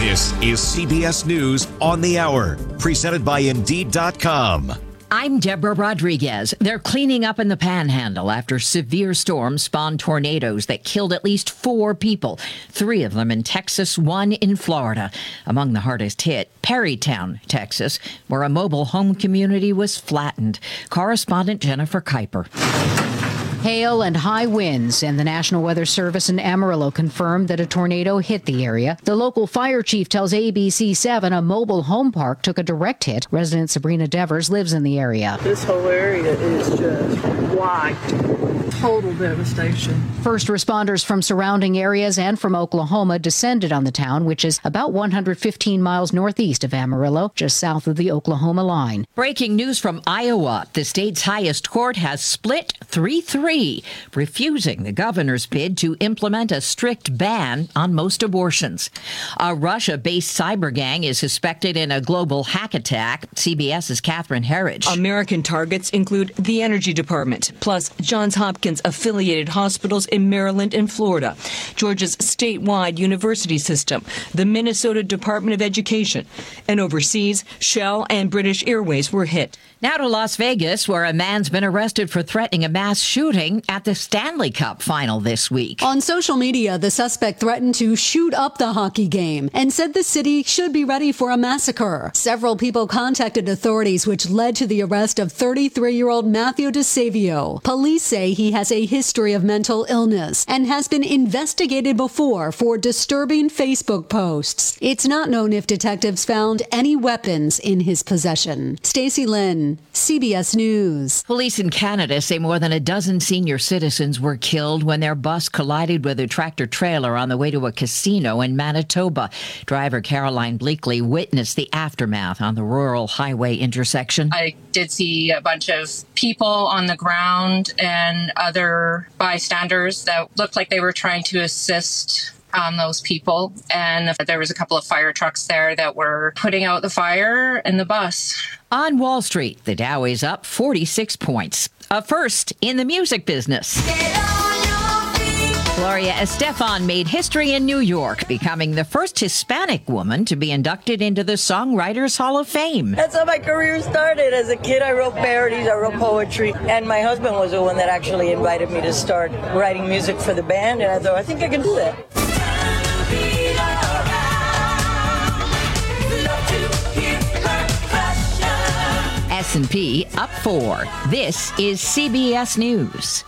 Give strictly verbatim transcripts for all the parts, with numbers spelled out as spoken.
This is C B S News on the Hour, presented by Indeed dot com. I'm Deborah Rodriguez. They're cleaning up in the Panhandle after severe storms spawned tornadoes that killed at least four people, three of them in Texas, one in Florida. Among the hardest hit, Perrytown, Texas, where a mobile home community was flattened. Correspondent Jennifer Kuiper. Hail and high winds, and the National Weather Service in Amarillo confirmed that a tornado hit the area. The local fire chief tells A B C seven a mobile home park took a direct hit. Resident Sabrina Devers lives in the area. This whole area is just white. Total devastation. First responders from surrounding areas and from Oklahoma descended on the town, which is about one hundred fifteen miles northeast of Amarillo, just south of the Oklahoma line. Breaking news from Iowa. The state's highest court has split three three. Refusing the governor's bid to implement a strict ban on most abortions. A Russia-based cyber gang is suspected in a global hack attack. CBS's Catherine Herridge. American targets include the Energy Department, plus Johns Hopkins-affiliated hospitals in Maryland and Florida, Georgia's statewide university system, the Minnesota Department of Education, and overseas, Shell and British Airways were hit. Now to Las Vegas, where a man's been arrested for threatening a mass shooting at the Stanley Cup final this week. On social media, the suspect threatened to shoot up the hockey game and said the city should be ready for a massacre. Several people contacted authorities, which led to the arrest of thirty-three-year-old Matthew DeSavio. Police say he has a history of mental illness and has been investigated before for disturbing Facebook posts. It's not known if detectives found any weapons in his possession. Stacey Lynn, C B S News. Police in Canada say more than a dozen senior citizens were killed when their bus collided with a tractor-trailer on the way to a casino in Manitoba. Driver Caroline Bleakley witnessed the aftermath on the rural highway intersection. I did see a bunch of people on the ground and other bystanders that looked like they were trying to assist Um, those people, and there was a couple of fire trucks there that were putting out the fire in the bus. On Wall Street, the Dow is up forty-six points. A first in the music business. Gloria Estefan made history in New York, becoming the first Hispanic woman to be inducted into the Songwriters Hall of Fame. That's how my career started. As a kid, I wrote parodies, I wrote poetry, and my husband was the one that actually invited me to start writing music for the band, and I thought, I think I can do that. S and P up four. This is C B S News.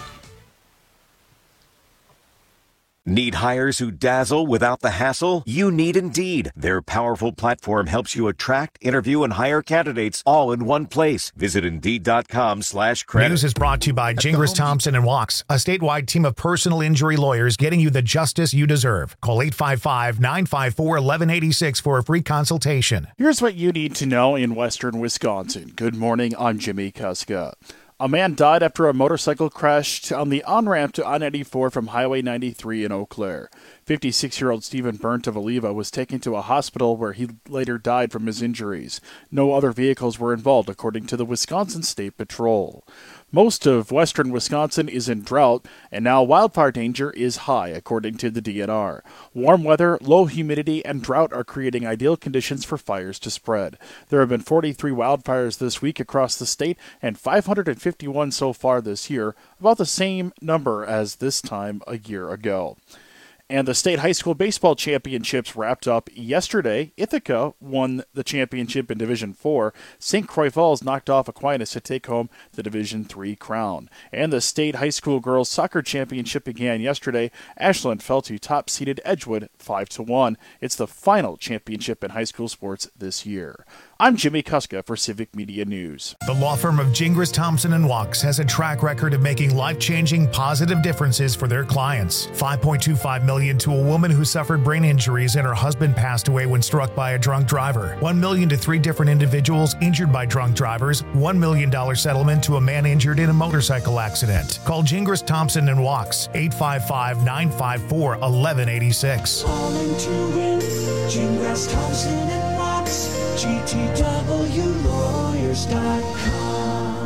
Need hires who dazzle without the hassle? You need Indeed. Their powerful platform helps you attract, interview, and hire candidates all in one place. Visit Indeed.com slash credit. News is brought to you by Gingras Thompson and Walks, a statewide team of personal injury lawyers getting you the justice you deserve. Call eight five five, nine five four, one one eight six for a free consultation. Here's what you need to know in western Wisconsin. Good morning, I'm Jimmy Kuska. A man died after a motorcycle crashed on the on-ramp to I ninety-four from Highway ninety-three in Eau Claire. fifty-six-year-old Stephen Burnt of Oliva was taken to a hospital where he later died from his injuries. No other vehicles were involved, according to the Wisconsin State Patrol. Most of western Wisconsin is in drought, and now wildfire danger is high, according to the D N R. Warm weather, low humidity, and drought are creating ideal conditions for fires to spread. There have been forty-three wildfires this week across the state, and five hundred fifty-one so far this year, about the same number as this time a year ago. And the state high school baseball championships wrapped up yesterday. Ithaca won the championship in Division four. Saint Croix Falls knocked off Aquinas to take home the Division three crown. And the state high school girls soccer championship began yesterday. Ashland fell to top-seeded Edgewood five to one. It's the final championship in high school sports this year. I'm Jimmy Kuska for Civic Media News. The law firm of Gingras Thompson and Walks has a track record of making life-changing positive differences for their clients. five point two five million dollars to a woman who suffered brain injuries and her husband passed away when struck by a drunk driver. one million dollars to three different individuals injured by drunk drivers. one million dollars settlement to a man injured in a motorcycle accident. Call Gingras Thompson and Walks, eight five five, nine five four, one one eight six. Calling to win, Gingras Thompson and Walks, G T W lawyers dot com.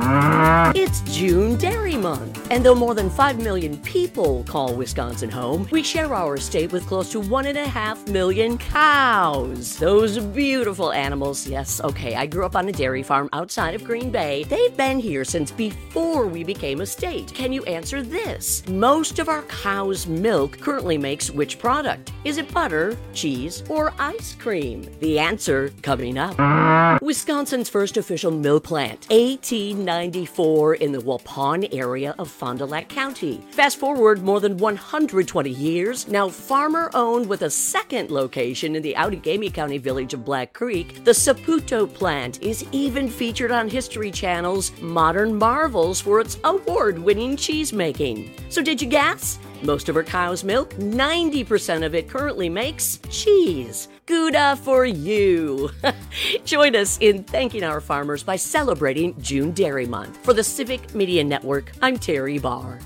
It's June Dairy Month, and though more than five million people call Wisconsin home, we share our state with close to one and a half million cows. Those beautiful animals, yes, okay, I grew up on a dairy farm outside of Green Bay. They've been here since before we became a state. Can you answer this? Most of our cow's milk currently makes which product? Is it butter, cheese, or ice cream? The answer coming up. Wisconsin's first official milk plant, eighteen ninety-four, in the Waupun area of Fond du Lac County. Fast forward more than one hundred twenty years, now farmer-owned with a second location in the Outagamie County village of Black Creek, the Saputo plant is even featured on History Channel's Modern Marvels for its award-winning cheese making. So did you guess? Most of our cow's milk, ninety percent of it currently makes cheese. Gouda for you. Join us in thanking our farmers by celebrating June Dairy Month. For the Civic Media Network, I'm Terry Barr.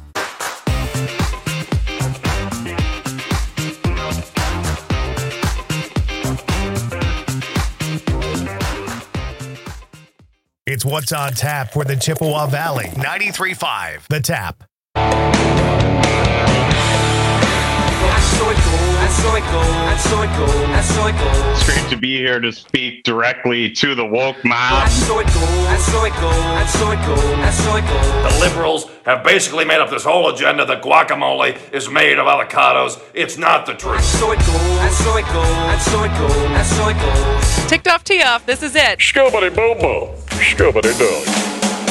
It's What's on Tap for the Chippewa Valley. ninety-three point five The Tap. It's great to be here to speak directly to the woke mob. The liberals have basically made up this whole agenda that guacamole is made of avocados. It's not the truth. Ticked off, tee off. This is it. Scobity bobo. Scobity dog.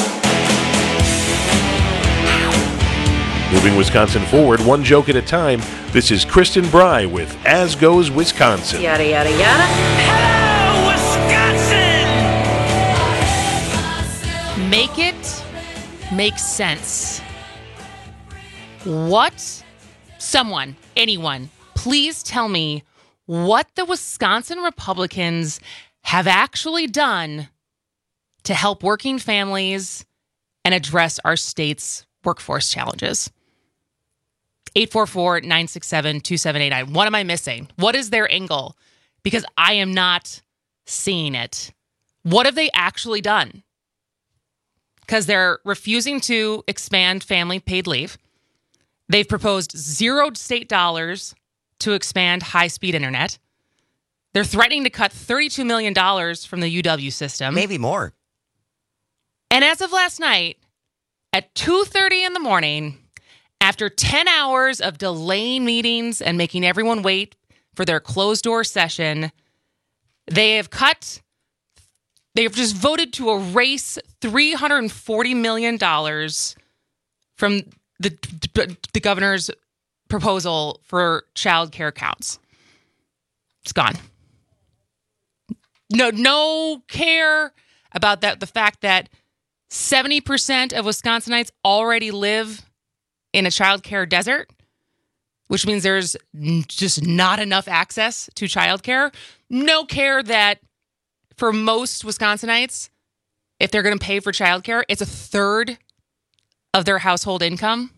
Moving Wisconsin forward, one joke at a time. This is Kristen Bry with As Goes Wisconsin. Yada, yada, yada. Hello, Wisconsin! Make it make sense. What? Someone, anyone, please tell me what the Wisconsin Republicans have actually done to help working families and address our state's workforce challenges. eight four four, nine six seven, two seven eight nine. What am I missing? What is their angle? Because I am not seeing it. What have they actually done? Because they're refusing to expand family paid leave. They've proposed zero state dollars to expand high-speed internet. They're threatening to cut thirty-two million dollars from the U W system. Maybe more. And as of last night, at two thirty in the morning, after ten hours of delaying meetings and making everyone wait for their closed-door session, they have cut, they have just voted to erase three hundred forty million dollars from the, the governor's proposal for child care counts. It's gone. No, no care about that. The fact that seventy percent of Wisconsinites already live in a child care desert, which means there's just not enough access to child care. No care that for most Wisconsinites, if they're going to pay for child care, it's a third of their household income.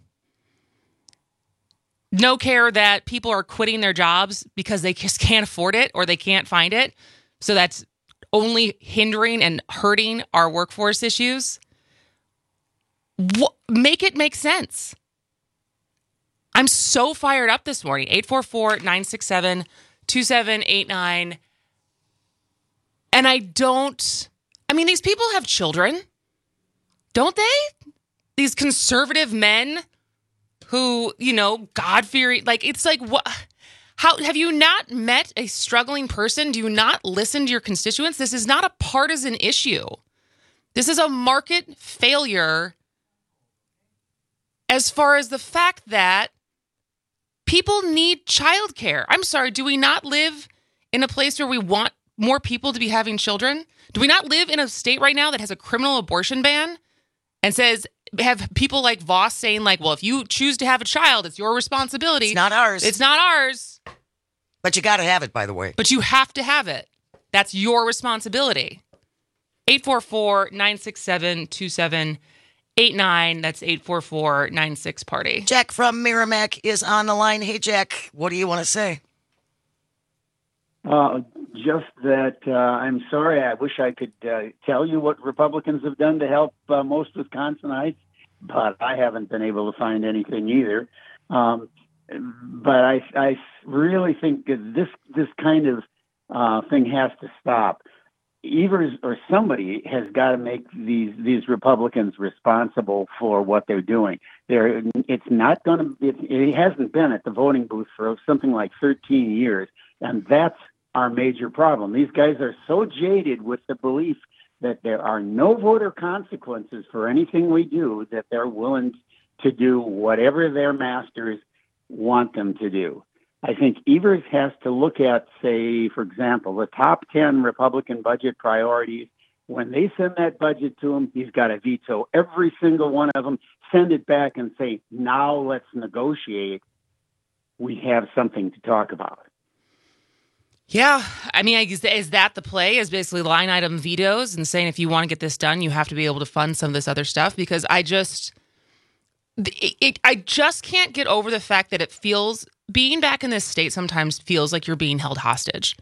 No care that people are quitting their jobs because they just can't afford it or they can't find it. So that's only hindering and hurting our workforce issues. What, make it make sense. I'm so fired up this morning. eight four four, nine six seven, two seven eight nine. And I don't, I mean, these people have children, don't they? These conservative men who, you know, God-fearing, like, it's like, what? How have you not met a struggling person? Do you not listen to your constituents? This is not a partisan issue. This is a market failure as far as the fact that people need childcare. I'm sorry, do we not live in a place where we want more people to be having children? Do we not live in a state right now that has a criminal abortion ban and says, have people like Voss saying like, well, if you choose to have a child, it's your responsibility. It's not ours. It's not ours. But you got to have it, by the way. But you have to have it. That's your responsibility. eight four four, nine six seven, two seven eight nine. That's eight four four, nine six party. Jack from Merrimack is on the line. Hey, Jack, what do you want to say? Uh, just that uh, I'm sorry. I wish I could uh, tell you what Republicans have done to help uh, most Wisconsinites, but I haven't been able to find anything either. Um, but I, I really think that this this kind of uh, thing has to stop. Evers or somebody has got to make these these Republicans responsible for what they're doing. They're, it's not going to. It, it hasn't been at the voting booth for something like thirteen years, and that's our major problem. These guys are so jaded with the belief that there are no voter consequences for anything we do that they're willing to do whatever their masters want them to do. I think Evers has to look at, say, for example, the top ten Republican budget priorities. When they send that budget to him, he's got to veto every single one of them, send it back and say, now let's negotiate. We have something to talk about. Yeah. I mean, is, is that the play? Is basically line item vetoes and saying if you want to get this done, you have to be able to fund some of this other stuff? Because I just, it, it, I just can't get over the fact that it feels, being back in this state sometimes feels like you're being held hostage.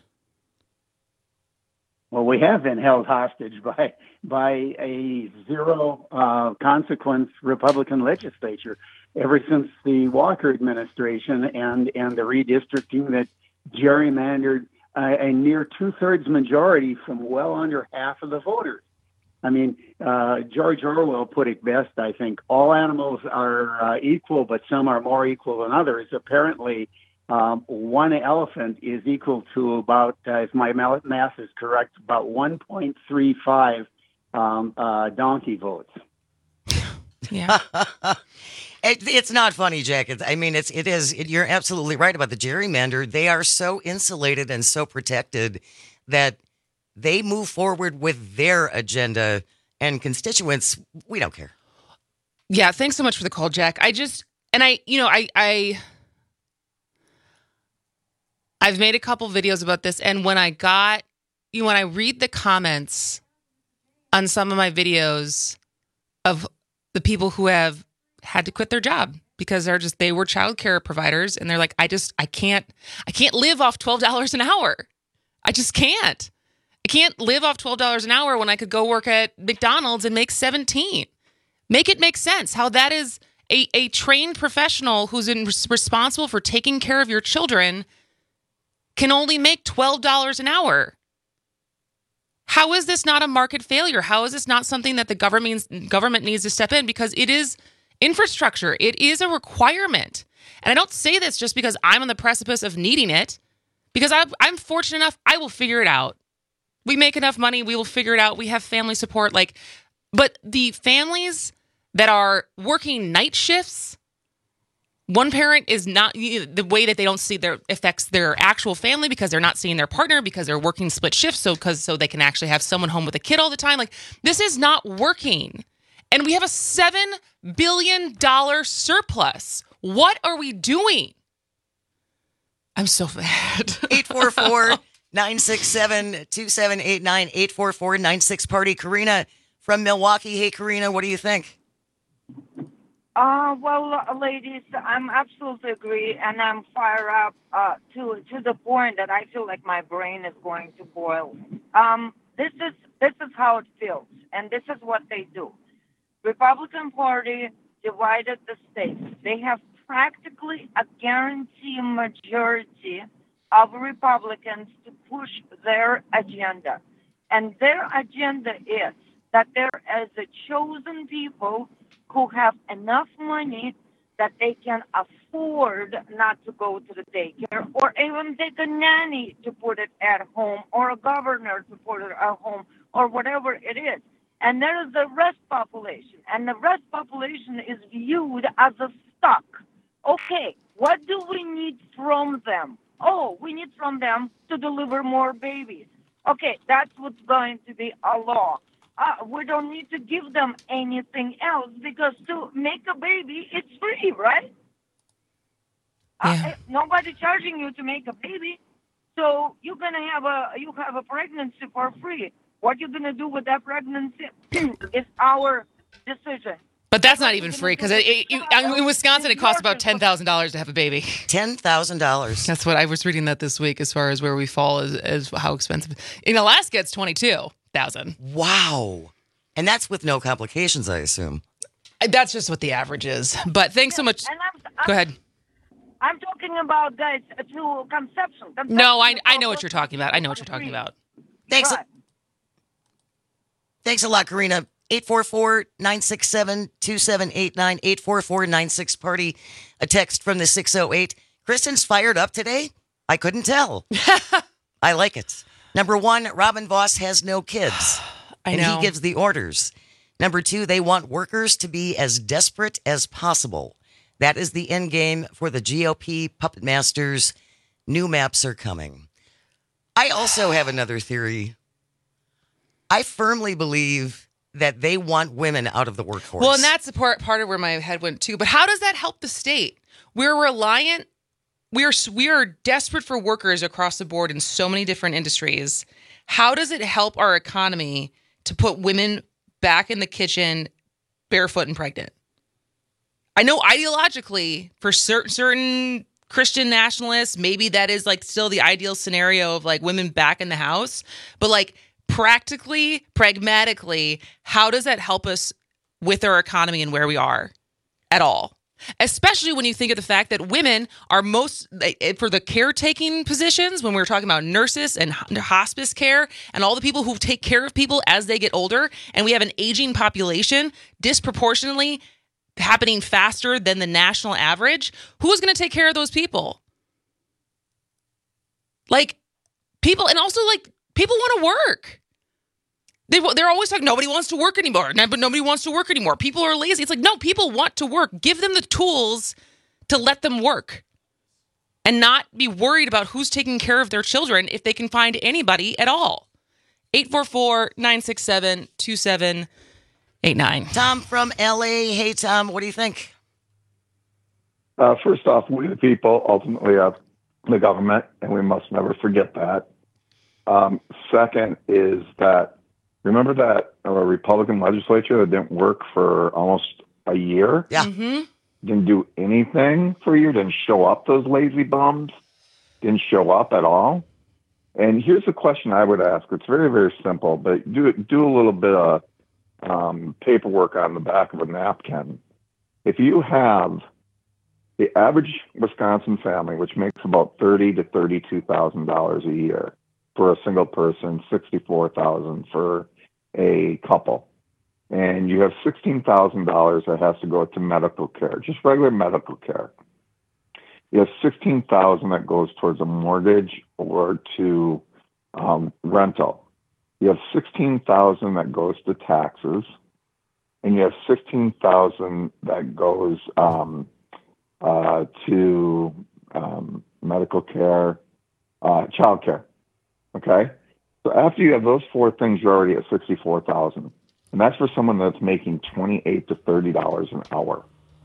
Well, we have been held hostage by by a zero uh, consequence Republican legislature ever since the Walker administration and, and the redistricting that gerrymandered uh, a near two-thirds majority from well under half of the voters. I mean, uh, George Orwell put it best, I think. All animals are uh, equal, but some are more equal than others. Apparently, um, one elephant is equal to about, uh, if my math is correct, about one point three five um, uh, donkey votes. Yeah. It, it's not funny, Jack. It, I mean, it's it is. It, you're absolutely right about the gerrymander. They are so insulated and so protected that they move forward with their agenda, and constituents, we don't care. Yeah, thanks so much for the call, Jack. I just, and I, you know, I, I, I've made a couple videos about this, and when I got, you know, when I read the comments on some of my videos of the people who have had to quit their job because they're just, they were childcare providers, and they're like, I just, I can't, I can't live off twelve dollars an hour. I just can't. I can't live off twelve dollars an hour when I could go work at McDonald's and make seventeen. Make it make sense how that is a, a trained professional who's in, responsible for taking care of your children can only make twelve dollars an hour. How is this not a market failure? How is this not something that the government government needs to step in? Because it is infrastructure. It is a requirement. And I don't say this just because I'm on the precipice of needing it, because I'm, I'm fortunate enough, I will figure it out. We make enough money, we will figure it out. We have family support. Like, but the families that are working night shifts, one parent is not, the way that they don't see their affects their actual family because they're not seeing their partner because they're working split shifts. So, because so they can actually have someone home with a kid all the time. Like, this is not working. And we have a seven billion dollars surplus. What are we doing? I'm so mad. eight four four, nine six seven, two seven eight nine, eight four four, nine six party. Karina from Milwaukee. Hey, Karina, what do you think? Uh, well, uh, ladies, I'm absolutely agree, and I'm fired up uh, to to the point that I feel like my brain is going to boil. Um, this is this is how it feels, and this is what they do. Republican Party divided the states. They have practically a guarantee majority of Republicans to push their agenda, and their agenda is that there is a chosen people who have enough money that they can afford not to go to the daycare or even take a nanny to put it at home or a governor to put it at home or whatever it is. And there is the rest population, and the rest population is viewed as a stock. Okay, what do we need from them? Oh, we need from them to deliver more babies. Okay, that's what's going to be a law. Uh, we don't need to give them anything else because to make a baby, it's free, right? Yeah. Uh, nobody charging you to make a baby, so you're gonna have a you have a pregnancy for free. What you're gonna do with that pregnancy is our decision. But that's not even free because it, it, it, in Wisconsin, it costs about ten thousand dollars to have a baby. ten thousand dollars. That's what I was reading that this week as far as where we fall as, as how expensive. In Alaska, it's twenty-two thousand dollars. Wow. And that's with no complications, I assume. That's just what the average is. But thanks so much. And I'm, I'm, Go ahead. I'm talking about guys to conception. conception No, I I know what you're talking about. I know what you're talking about. Thanks. Right. Thanks a lot, Karina. eight four four, nine six seven, two seven eight nine, eight four four, nine six party. A text from the six oh eight. Kristen's fired up today? I couldn't tell. I like it. Number one, Robin Voss has no kids. I and know. he gives the orders. Number two, they want workers to be as desperate as possible. That is the end game for the G O P puppet masters. New maps are coming. I also have another theory. I firmly believe that they want women out of the workforce. Well, and that's the part, part of where my head went too. But how does that help the state? We're reliant. We are we are desperate for workers across the board in so many different industries. How does it help our economy to put women back in the kitchen, barefoot and pregnant? I know ideologically, for certain certain Christian nationalists, maybe that is like still the ideal scenario of like women back in the house. But like practically, pragmatically, how does that help us with our economy and where we are at all? Especially when you think of the fact that women are most, for the caretaking positions, when we're talking about nurses and hospice care and all the people who take care of people as they get older, and we have an aging population disproportionately happening faster than the national average, who is going to take care of those people? Like, people, and also, like, people want to work. They, they're always talking, nobody wants to work anymore. But nobody wants to work anymore. People are lazy. It's like, no, people want to work. Give them the tools to let them work and not be worried about who's taking care of their children if they can find anybody at all. eight four four, nine six seven, two seven eight nine. Tom from L A. Hey, Tom, what do you think? Uh, first off, we the people ultimately have the government, and we must never forget that. Um, second is that remember that uh, Republican legislature that didn't work for almost a year? Yeah. Mm-hmm. Didn't do anything for you, didn't show up, those lazy bums, didn't show up at all. And here's the question I would ask. It's very, very simple, but do do a little bit of um, paperwork on the back of a napkin. If you have the average Wisconsin family, which makes about thirty to thirty-two thousand dollars a year for a single person, sixty-four thousand for a couple, and you have sixteen thousand dollars that has to go to medical care, just regular medical care. You have sixteen thousand that goes towards a mortgage or to um, rental. You have sixteen thousand that goes to taxes, and you have sixteen thousand that goes um, uh, to um, medical care, uh, child care. Okay, so after you have those four things, you're already at sixty-four thousand, and that's for someone that's making twenty-eight to thirty dollars an hour.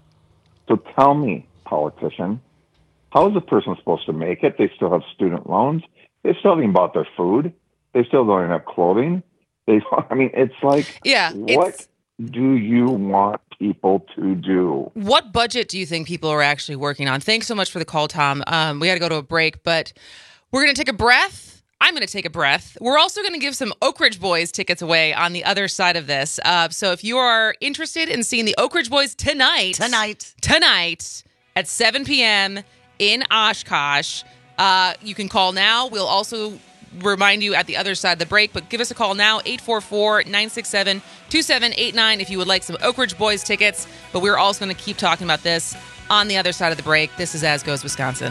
So tell me, politician, how is a person supposed to make it? They still have student loans. They still haven't bought their food. They still don't have clothing. They, I mean, it's like, yeah, what it's, do you want people to do? What budget do you think people are actually working on? Thanks so much for the call, Tom. Um, we got to go to a break, but we're going to take a breath. I'm going to take a breath. We're also going to give some Oak Ridge Boys tickets away on the other side of this. Uh, so if you are interested in seeing the Oak Ridge Boys tonight, tonight, tonight at seven p.m. in Oshkosh, uh, you can call now. We'll also remind you at the other side of the break, but give us a call now, eight four four, nine six seven, two seven eight nine if you would like some Oak Ridge Boys tickets. But we're also going to keep talking about this on the other side of the break. This is As Goes Wisconsin.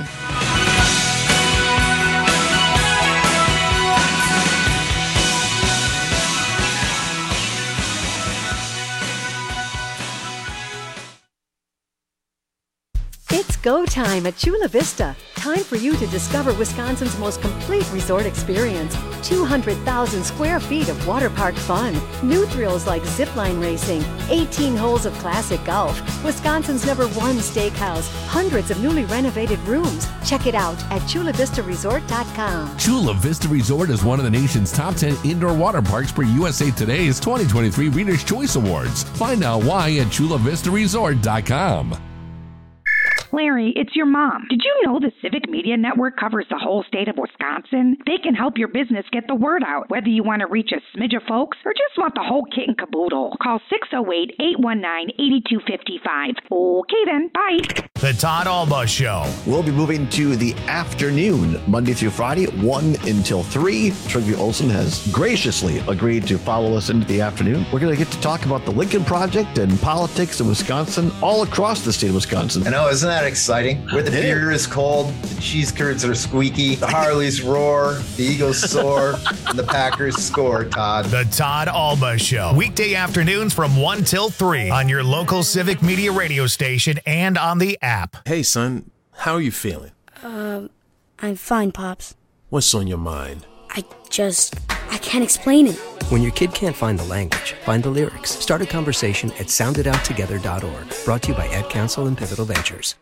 It's go time at Chula Vista. Time for you to discover Wisconsin's most complete resort experience. two hundred thousand square feet of water park fun. New thrills like zipline racing. eighteen holes of classic golf. Wisconsin's number one steakhouse. Hundreds of newly renovated rooms. Check it out at chula vista resort dot com. Chula Vista Resort is one of the nation's top ten indoor water parks per U S A Today's twenty twenty-three Reader's Choice Awards. Find out why at chula vista resort dot com. Larry, it's your mom. Did you know the Civic Media Network covers the whole state of Wisconsin? They can help your business get the word out, whether you want to reach a smidge of folks or just want the whole kit and caboodle. Call six oh eight, eight one nine, eight two five five. Okay then, bye. The Todd Alba Show. We'll be moving to the afternoon, Monday through Friday, one until three. Trygve Olsen has graciously agreed to follow us into the afternoon. We're going to get to talk about the Lincoln Project and politics in Wisconsin, all across the state of Wisconsin. I know, isn't that exciting? Where the beer is cold, the cheese curds are squeaky, the Harleys roar, the Eagles soar, and the Packers score, Todd. The Todd Alba Show. Weekday afternoons from one till three on your local Civic Media radio station and on the app. Hey, son, how are you feeling? Um, I'm fine, Pops. What's on your mind? I just, I can't explain it. When your kid can't find the language, find the lyrics. Start a conversation at sound it out together dot org. Brought to you by Ad Council and Pivotal Ventures.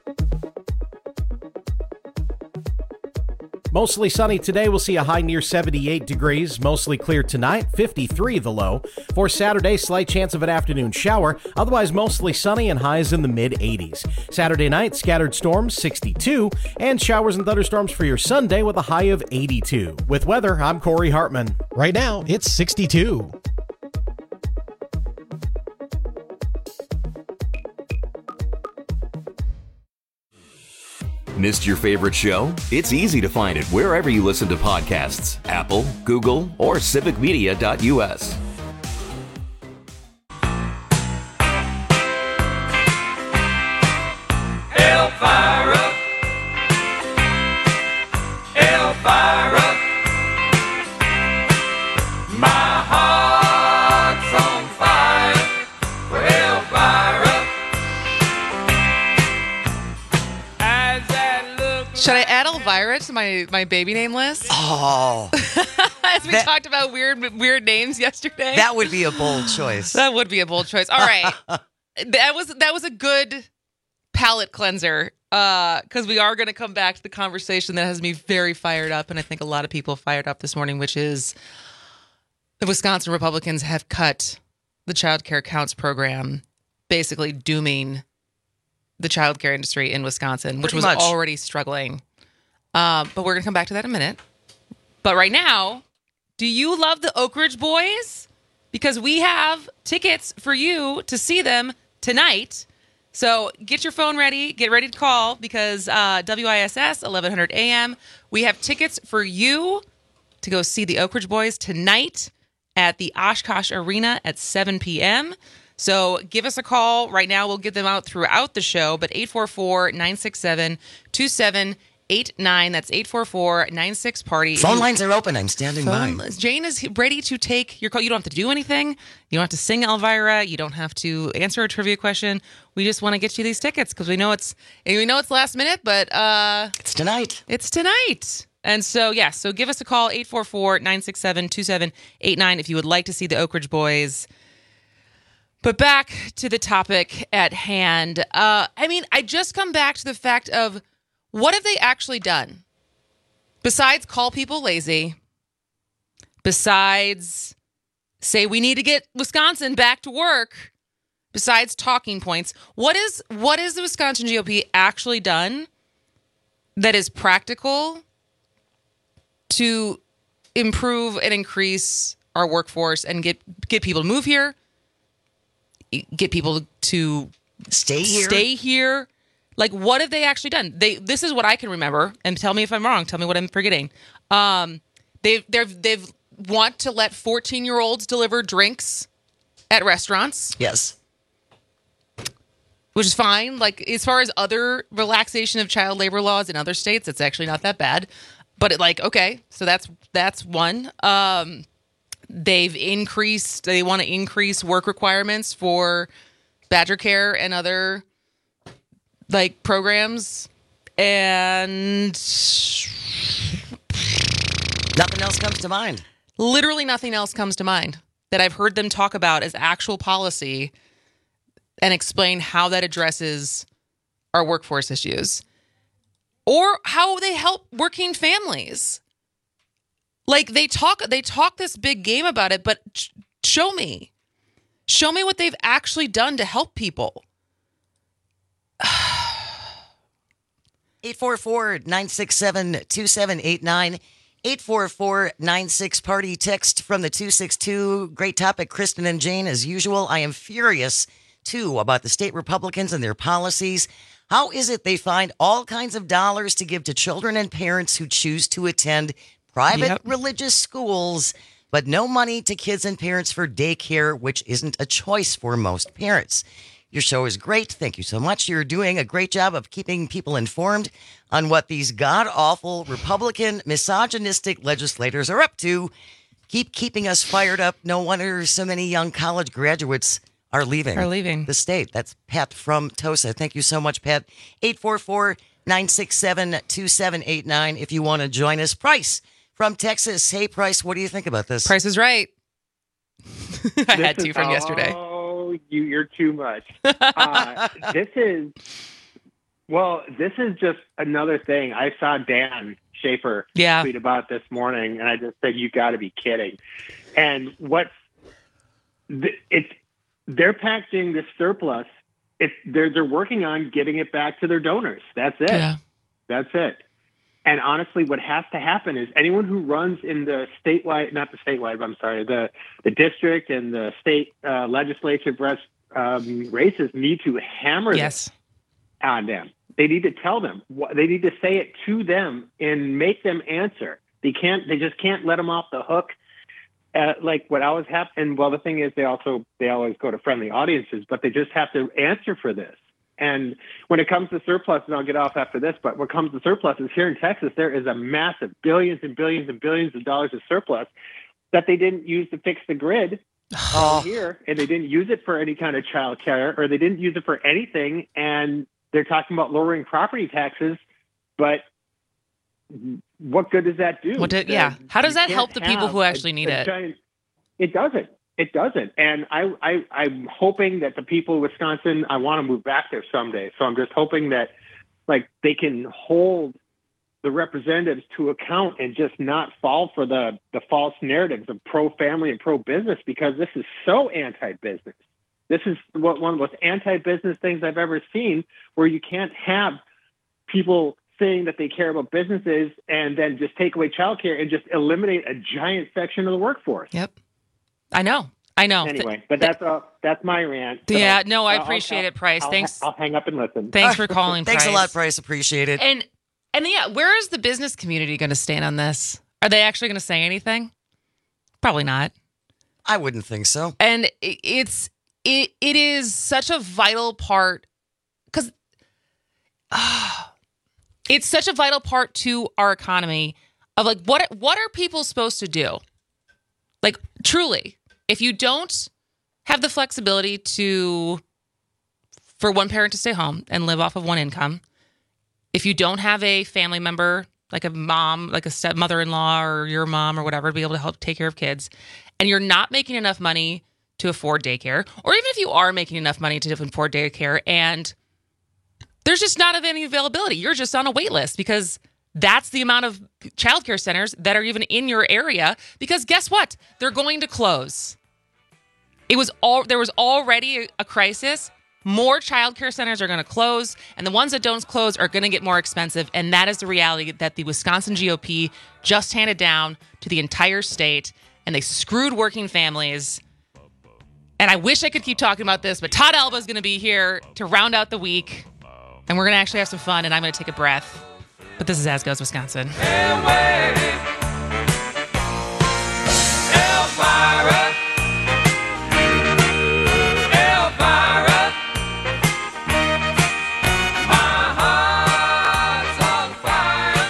Mostly sunny today. We'll see a high near seventy-eight degrees. Mostly clear tonight, fifty-three the low. For Saturday, slight chance of an afternoon shower. Otherwise, mostly sunny and highs in the mid-eighties. Saturday night, scattered storms, sixty-two. And showers and thunderstorms for your Sunday with a high of eighty-two. With weather, I'm Corey Hartman. Right now, it's sixty-two. Missed your favorite show? It's easy to find it wherever you listen to podcasts. Apple, Google, or civic media dot U S. Elvira, Elvira, my heart's on fire for Elvira. Should I add Elvira to my, my baby name list? Oh. As we that, talked about weird weird names yesterday. That would be a bold choice. That would be a bold choice. All right. that was that was a good palate cleanser. Uh, because we are going to come back to the conversation that has me very fired up, and I think a lot of people fired up this morning, which is the Wisconsin Republicans have cut the Child Care Counts program, basically dooming the child care industry in Wisconsin, which Pretty was much. already struggling. Um, but we're going to come back to that in a minute. But right now, do you love the Oak Ridge Boys? Because we have tickets for you to see them tonight. So get your phone ready. Get ready to call because uh, W I S S, eleven hundred A M, we have tickets for you to go see the Oak Ridge Boys tonight at the Oshkosh Arena at seven p.m., So give us a call. Right now, we'll get them out throughout the show, but eight four four, nine six seven, two seven eight nine. That's eight four four, nine six, party. Phone lines are open. I'm standing Phone, by. Jane is ready to take your call. You don't have to do anything. You don't have to sing Elvira. You don't have to answer a trivia question. We just want to get you these tickets because we know it's we know it's last minute, but uh, it's tonight. It's tonight. And so, yeah, so give us a call, eight four four, nine six seven, two seven eight nine, if you would like to see the Oak Ridge Boys. But back to the topic at hand. Uh, I mean, I just come back to the fact of what have they actually done? Besides call people lazy, besides say we need to get Wisconsin back to work, besides talking points, what is what is the Wisconsin G O P actually done that is practical to improve and increase our workforce and get get people to move here, get people to stay here? Stay here. Like, what have they actually done? They this is what I can remember, and tell me if I'm wrong. Tell me what I'm forgetting. Um, they've they've they've want to let fourteen year olds deliver drinks at restaurants. Yes. Which is fine. Like, as far as other relaxation of child labor laws in other states, it's actually not that bad. But it, like, okay, so that's that's one. Um, they've increased. They want to increase work requirements for Badger Care and other like programs, and nothing else comes to mind. Literally nothing else comes to mind that I've heard them talk about as actual policy and explain how that addresses our workforce issues or how they help working families. Like they talk, they talk this big game about it, but sh- show me, show me what they've actually done to help people. eight four four, nine six seven, two seven eight nine. eight four four nine six party text from the two six two. Great topic, Kristen and Jane. As usual, I am furious, too, about the state Republicans and their policies. How is it they find all kinds of dollars to give to children and parents who choose to attend private Yep. religious schools, but no money to kids and parents for daycare, which isn't a choice for most parents? Your show is great. Thank you so much. You're doing a great job of keeping people informed on what these god-awful Republican misogynistic legislators are up to. Keep keeping us fired up. No wonder so many young college graduates are leaving. Are leaving. The state. That's Pat from Tosa. Thank you so much, Pat. eight four four, nine six seven, two seven eight nine if you want to join us. Price from Texas. Hey, Price, what do you think about this? Price is right. I had This to is- from yesterday. Oh, you, you're too much. Uh, this is, well, this is just another thing. I saw Dan Schaefer Yeah. tweet about this morning, and I just said, you got to be kidding. And what, th- it's, they're packaging this surplus. It's, they're, they're working on getting it back to their donors. That's it. Yeah. That's it. And honestly, what has to happen is anyone who runs in the statewide, not the statewide, I'm sorry, the, the district and the state uh, legislative res, um, races need to hammer Yes. this on them. They need to tell them. What, they need to say it to them and make them answer. They can't. They just can't let them off the hook. Uh, like what always happens. And well, the thing is, they also they always go to friendly audiences, but they just have to answer for this. And when it comes to surplus, and I'll get off after this, but when it comes to surpluses here in Texas, there is a massive billions and billions and billions of dollars of surplus that they didn't use to fix the grid Oh. here, and they didn't use it for any kind of child care, or they didn't use it for anything. And they're talking about lowering property taxes, but what good does that do? What did- yeah. Uh, How does you that can't help the people have who a- actually need a it? giant- it doesn't. It doesn't. And I, I, I'm hoping that the people of Wisconsin, I want to move back there someday. So I'm just hoping that, like, they can hold the representatives to account and just not fall for the, the false narratives of pro-family and pro-business, because this is so anti-business. This is what one of the most anti-business things I've ever seen, where you can't have people saying that they care about businesses and then just take away childcare and just eliminate a giant section of the workforce. Yep. I know. I know. Anyway, but that's uh, that's my rant. So Yeah, no, I I'll- appreciate I'll- it, Price. I'll- Thanks. I'll hang up and listen. Thanks for calling, Thanks Price. a lot, Price. Appreciate it. And and yeah, where is the business community going to stand on this? Are they actually going to say anything? Probably not. I wouldn't think so. And it, it's it it is such a vital part because uh, it's such a vital part to our economy of like what what are people supposed to do? Like truly, if you don't have the flexibility to for one parent to stay home and live off of one income, if you don't have a family member like a mom, like a stepmother-in-law or your mom or whatever to be able to help take care of kids, and you're not making enough money to afford daycare, or even if you are making enough money to afford daycare and there's just not any availability, you're just on a wait list because that's the amount of childcare centers that are even in your area, because guess what? They're going to close. It was all there was already a, a crisis. More childcare centers are going to close, and the ones that don't close are going to get more expensive. And that is the reality that the Wisconsin G O P just handed down to the entire state, and they screwed working families. And I wish I could keep talking about this, but Todd Alba is going to be here to round out the week, and we're going to actually have some fun, and I'm going to take a breath. But this is As Goes Wisconsin. Elvira. Elvira. My heart's on fire.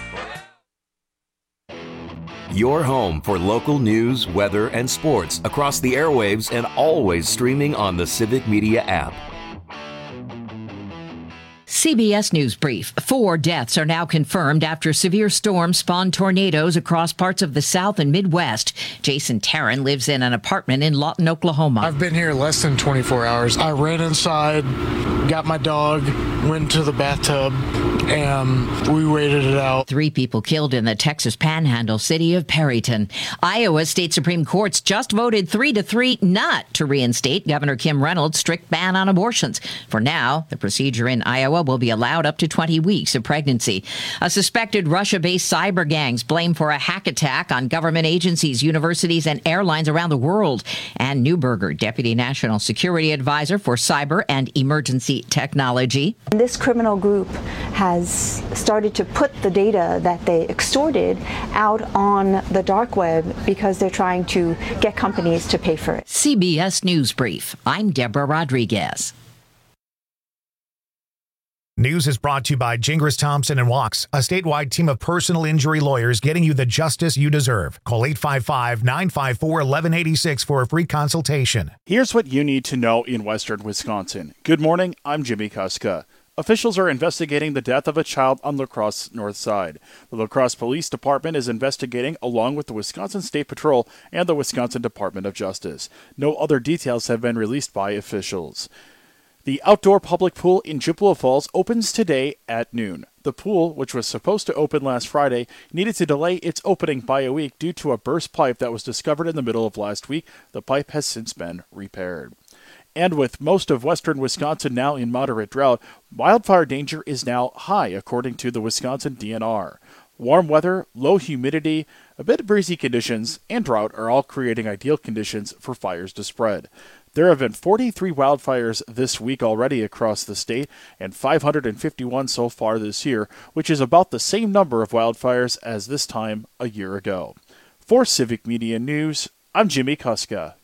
Your home for local news, weather, and sports across the airwaves and always streaming on the Civic Media app. C B S News Brief. Four deaths are now confirmed after severe storms spawned tornadoes across parts of the South and Midwest. Jason Tarrant lives in an apartment in Lawton, Oklahoma. I've been here less than twenty-four hours. I ran inside, got my dog, went to the bathtub, and we waited it out. Three people killed in the Texas Panhandle city of Perryton. Iowa State Supreme Court's just voted three to three not to reinstate Governor Kim Reynolds' strict ban on abortions. For now, the procedure in Iowa will be allowed up to twenty weeks of pregnancy. A suspected Russia-based cyber gangs blamed for a hack attack on government agencies, universities, and airlines around the world. Ann Neuberger, Deputy National Security Advisor for Cyber and Emergency Technology. This criminal group has started to put the data that they extorted out on the dark web because they're trying to get companies to pay for it. C B S News Brief. I'm Deborah Rodriguez. News is brought to you by Gingras Thompson and Walks, a statewide team of personal injury lawyers getting you the justice you deserve. Call eight five five, nine five four, one one eight six for a free consultation. Here's what you need to know in western Wisconsin. Good morning, I'm Jimmy Kuska. Officials are investigating the death of a child on La Crosse North Side. The La Crosse Police Department is investigating along with the Wisconsin State Patrol and the Wisconsin Department of Justice. No other details have been released by officials. The outdoor public pool in Chippewa Falls opens today at noon. The pool, which was supposed to open last Friday, needed to delay its opening by a week due to a burst pipe that was discovered in the middle of last week. The pipe has since been repaired. And with most of western Wisconsin now in moderate drought, wildfire danger is now high, according to the Wisconsin D N R. Warm weather, low humidity, a bit of breezy conditions, and drought are all creating ideal conditions for fires to spread. There have been forty-three wildfires this week already across the state, and five hundred fifty-one so far this year, which is about the same number of wildfires as this time a year ago. For Civic Media News, I'm Jimmy Kuska.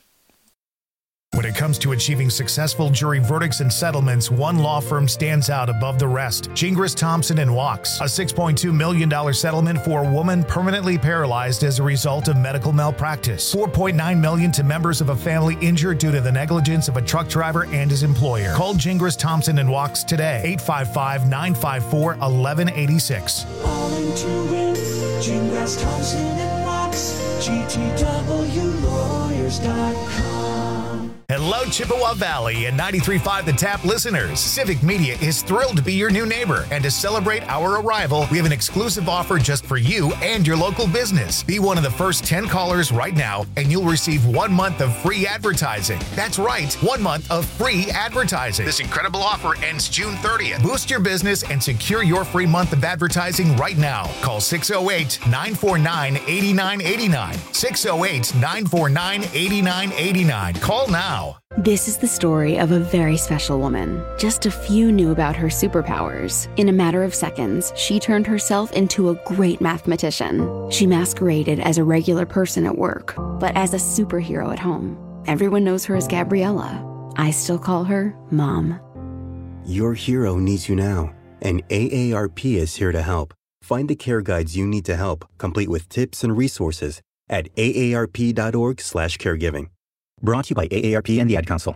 When it comes to achieving successful jury verdicts and settlements, one law firm stands out above the rest. Gingras Thompson and Walks, a six point two million dollars settlement for a woman permanently paralyzed as a result of medical malpractice. four point nine million dollars to members of a family injured due to the negligence of a truck driver and his employer. Call Gingras Thompson and Walks today, eight five five, nine five four, one one eight six. All into it, Gingras Thompson and Walks, G T W lawyers dot com. Hello, Chippewa Valley and ninety-three point five The Tap listeners. Civic Media is thrilled to be your new neighbor, and to celebrate our arrival, we have an exclusive offer just for you and your local business. Be one of the first ten callers right now, and you'll receive one month of free advertising. That's right, one month of free advertising. This incredible offer ends June thirtieth. Boost your business and secure your free month of advertising right now. Call six oh eight, nine four nine, eight nine eight nine. six oh eight, nine four nine, eight nine eight nine. Call now. This is the story of a very special woman. Just a few knew about her superpowers. In a matter of seconds, she turned herself into a great mathematician. She masqueraded as a regular person at work, but as a superhero at home. Everyone knows her as Gabriella. I still call her Mom. Your hero needs you now, and A A R P is here to help. Find the care guides you need to help, complete with tips and resources at A A R P dot org slash caregiving. Brought to you by A A R P and the Ad Council.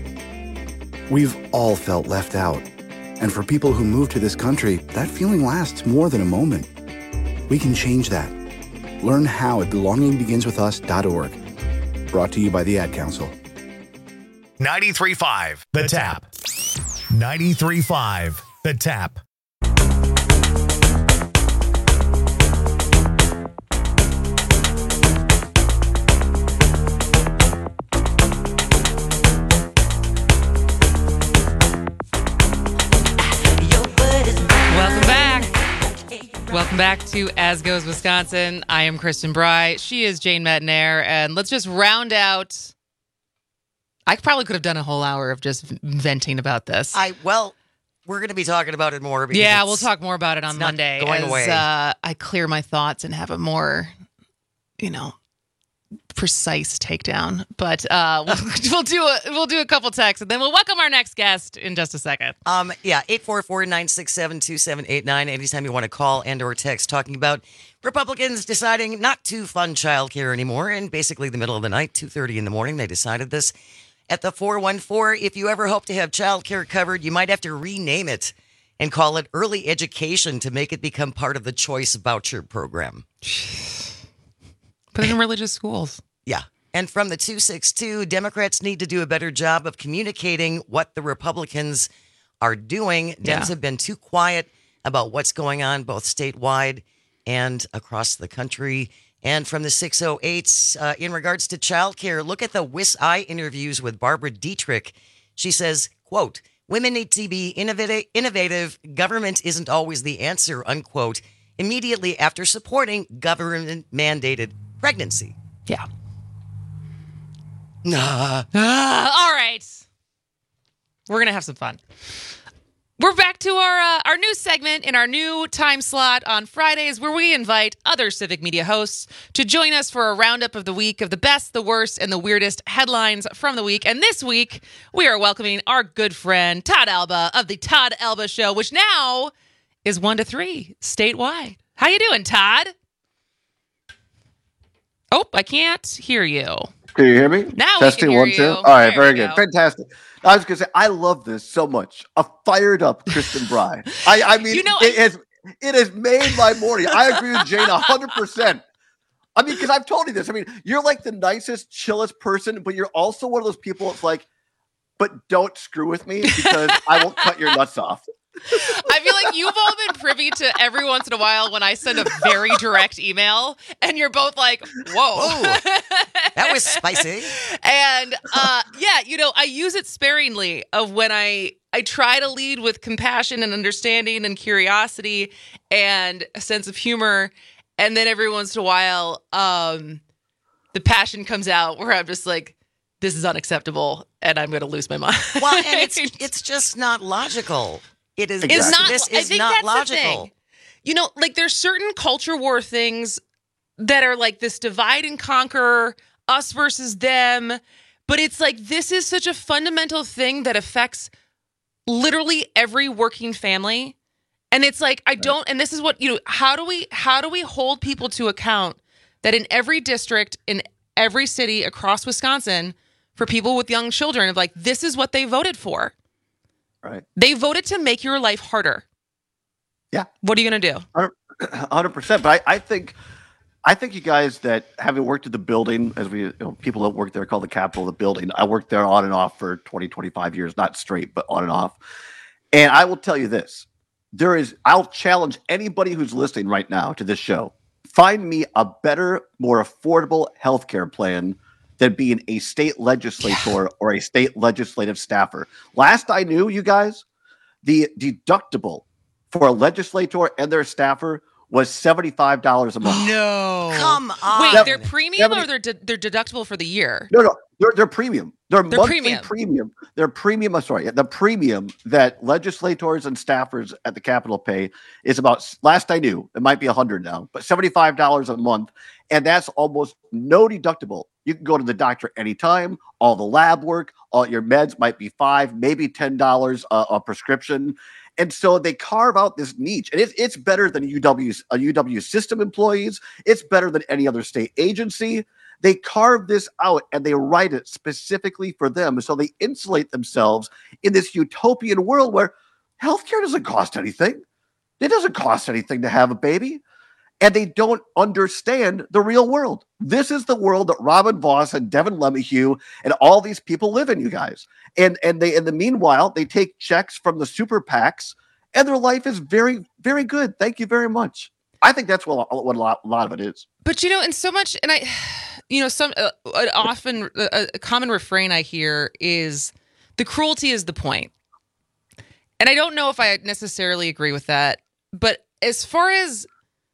We've all felt left out. And for people who move to this country, that feeling lasts more than a moment. We can change that. Learn how at belonging begins with us dot org. Brought to you by the Ad Council. ninety-three point five The Tap. ninety-three point five The Tap. Welcome back to As Goes Wisconsin. I am Kristen Bry. She is Jane Metnair. And let's just round out. I probably could have done a whole hour of just venting about this. I well, we're going to be talking about it more. Because yeah, we'll talk more about it on Monday. Going as away. Uh, I clear my thoughts and have a more, you know, precise takedown. But uh, we'll, we'll do a we'll do a couple texts and then we'll welcome our next guest in just a second. Um, yeah, eight four four, nine six seven, two seven eight nine. Anytime you want to call and or text talking about Republicans deciding not to fund childcare anymore, and basically the middle of the night, two thirty in the morning, they decided this. At the four one four, if you ever hope to have childcare covered, you might have to rename it. and call it early education to make it become part of the choice voucher program. Put it in religious schools. Yeah. And from the two sixty-two, Democrats need to do a better job of communicating what the Republicans are doing. Dems Yeah. have been too quiet about what's going on both statewide and across the country. And from the six oh eights, uh, in regards to childcare, look at the W I S I interviews with Barbara Dietrich. She says, quote, women need to be innovative, innovative. Government isn't always the answer, unquote, immediately after supporting government-mandated pregnancy. Yeah. Nah. Ah, all right. We're going to have some fun. We're back to our uh, our new segment in our new time slot on Fridays where we invite other Civic Media hosts to join us for a roundup of the week of the best, the worst, and the weirdest headlines from the week. And this week, we are welcoming our good friend Todd Alba of the Todd Alba Show, which now is one to three statewide. How you doing, Todd? Oh, I can't hear you. Can you hear me? Now we Testing can hear one, two. you. All right, There very we good. go. Fantastic. I was going to say, I love this so much. A fired up Kristen Bry. I, I mean, You know, it, I- has, it has made my morning. I agree with Jane one hundred percent. I mean, because I've told you this. I mean, you're like the nicest, chillest person, but you're also one of those people that's like, but don't screw with me because I will cut your nuts off. I feel like you've all been privy to every once in a while when I send a very direct email and you're both like, whoa. That was spicy. And uh, yeah, you know, I use it sparingly of when I, I try to lead with compassion and understanding and curiosity and a sense of humor. And then every once in a while, um, the passion comes out where I'm just like, this is unacceptable and I'm going to lose my mind. Well, and it's it's just not logical. It is. It's not. This I is think not that's logical. the thing. You know, like there's certain culture war things that are like this divide and conquer, us versus them. But it's like this is such a fundamental thing that affects literally every working family. And it's like I don't. And this is what you know. How do we? How do we hold people to account that in every district, in every city across Wisconsin, for people with young children, of like this is what they voted for. Right. They voted to make your life harder. Yeah. What are you going to do? one hundred percent. But I, I think I think you guys that having worked at the building, as we you know, people that work there call the Capitol the building. I worked there on and off for twenty, twenty-five years, not straight, but on and off. And I will tell you this. There is, I'll challenge anybody who's listening right now to this show. Find me a better, more affordable healthcare plan than being a state legislator yeah. or a state legislative staffer. Last I knew, you guys, the deductible for a legislator and their staffer was seventy-five dollars a month. No. Come on. Wait, Seven- they're premium seventy or they're, de- they're deductible for the year? No, no, they're, they're premium. They're, They're monthly premium. premium. They're premium. I'm sorry. The premium that legislators and staffers at the Capitol pay is about, last I knew, it might be one hundred now, but seventy-five dollars a month. And that's almost no deductible. You can go to the doctor anytime. All the lab work, all your meds might be five, maybe ten dollars a, a prescription. And so they carve out this niche, and it's it's better than U W's, uh, U W system employees. It's better than any other state agency. They carve this out and they write it specifically for them, so they insulate themselves in this utopian world where healthcare doesn't cost anything. It doesn't cost anything to have a baby, and they don't understand the real world. This is the world that Robin Voss and Devin Lemahue and all these people live in, you guys. And and they in the meanwhile, they take checks from the super PACs, and their life is very, very good. Thank you very much. I think that's what, what a, lot, a lot of it is. But, you know, and so much, and I, you know, some uh, often a, a common refrain I hear is the cruelty is the point. And I don't know if I necessarily agree with that. But as far as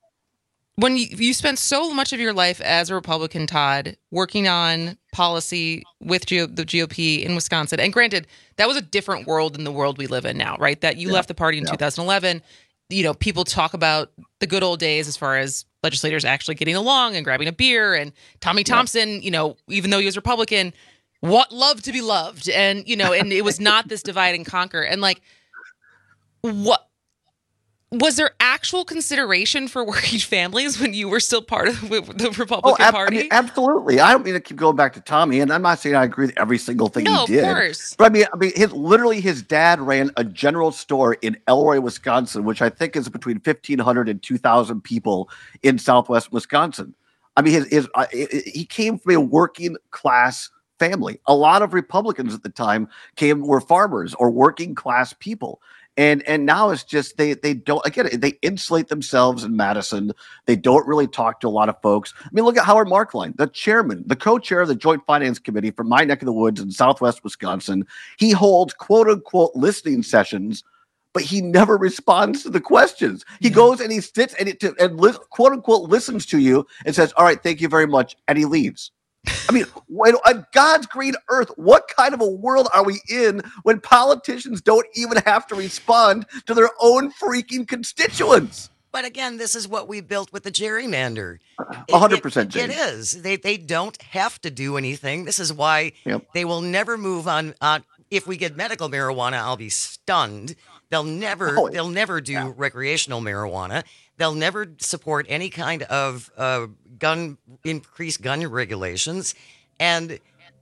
when you, you spend so much of your life as a Republican, Todd, working on policy with G O, the G O P in Wisconsin, and granted, that was a different world than the world we live in now, right? That you Yeah. left the party in Yeah. two thousand eleven. You know, people talk about the good old days as far as legislators actually getting along and grabbing a beer. And Tommy Thompson, you know, even though he was Republican, what loved to be loved. And, you know, and it was not this divide and conquer. And like, what, was there actual consideration for working families when you were still part of the Republican Oh, ab- Party? I mean, absolutely. I don't mean to keep going back to Tommy, and I'm not saying I agree with every single thing No, he of did. course. But I mean, I mean, his literally his dad ran a general store in Elroy, Wisconsin, which I think is between fifteen hundred and two thousand people in Southwest Wisconsin. I mean, his, his uh, he came from a working class family. A lot of Republicans at the time came were farmers or working class people. And and now it's just they they don't again they insulate themselves in Madison. They don't really talk to a lot of folks. I mean, look at Howard Markline, the chairman, the co-chair of the Joint Finance Committee from my neck of the woods in Southwest Wisconsin. He holds quote unquote listening sessions, but he never responds to the questions. He yeah. goes and he sits and it and li- quote unquote listens to you and says, "All right, thank you very much," and he leaves. I mean, when, on God's green earth, what kind of a world are we in when politicians don't even have to respond to their own freaking constituents? But again, this is what we built with the gerrymander. A hundred percent, It is. They they don't have to do anything. This is why yep. they will never move on. on if we get medical marijuana, I'll be stunned. They'll never. Oh, they'll never do yeah. recreational marijuana. They'll never support any kind of uh, gun increased gun regulations, and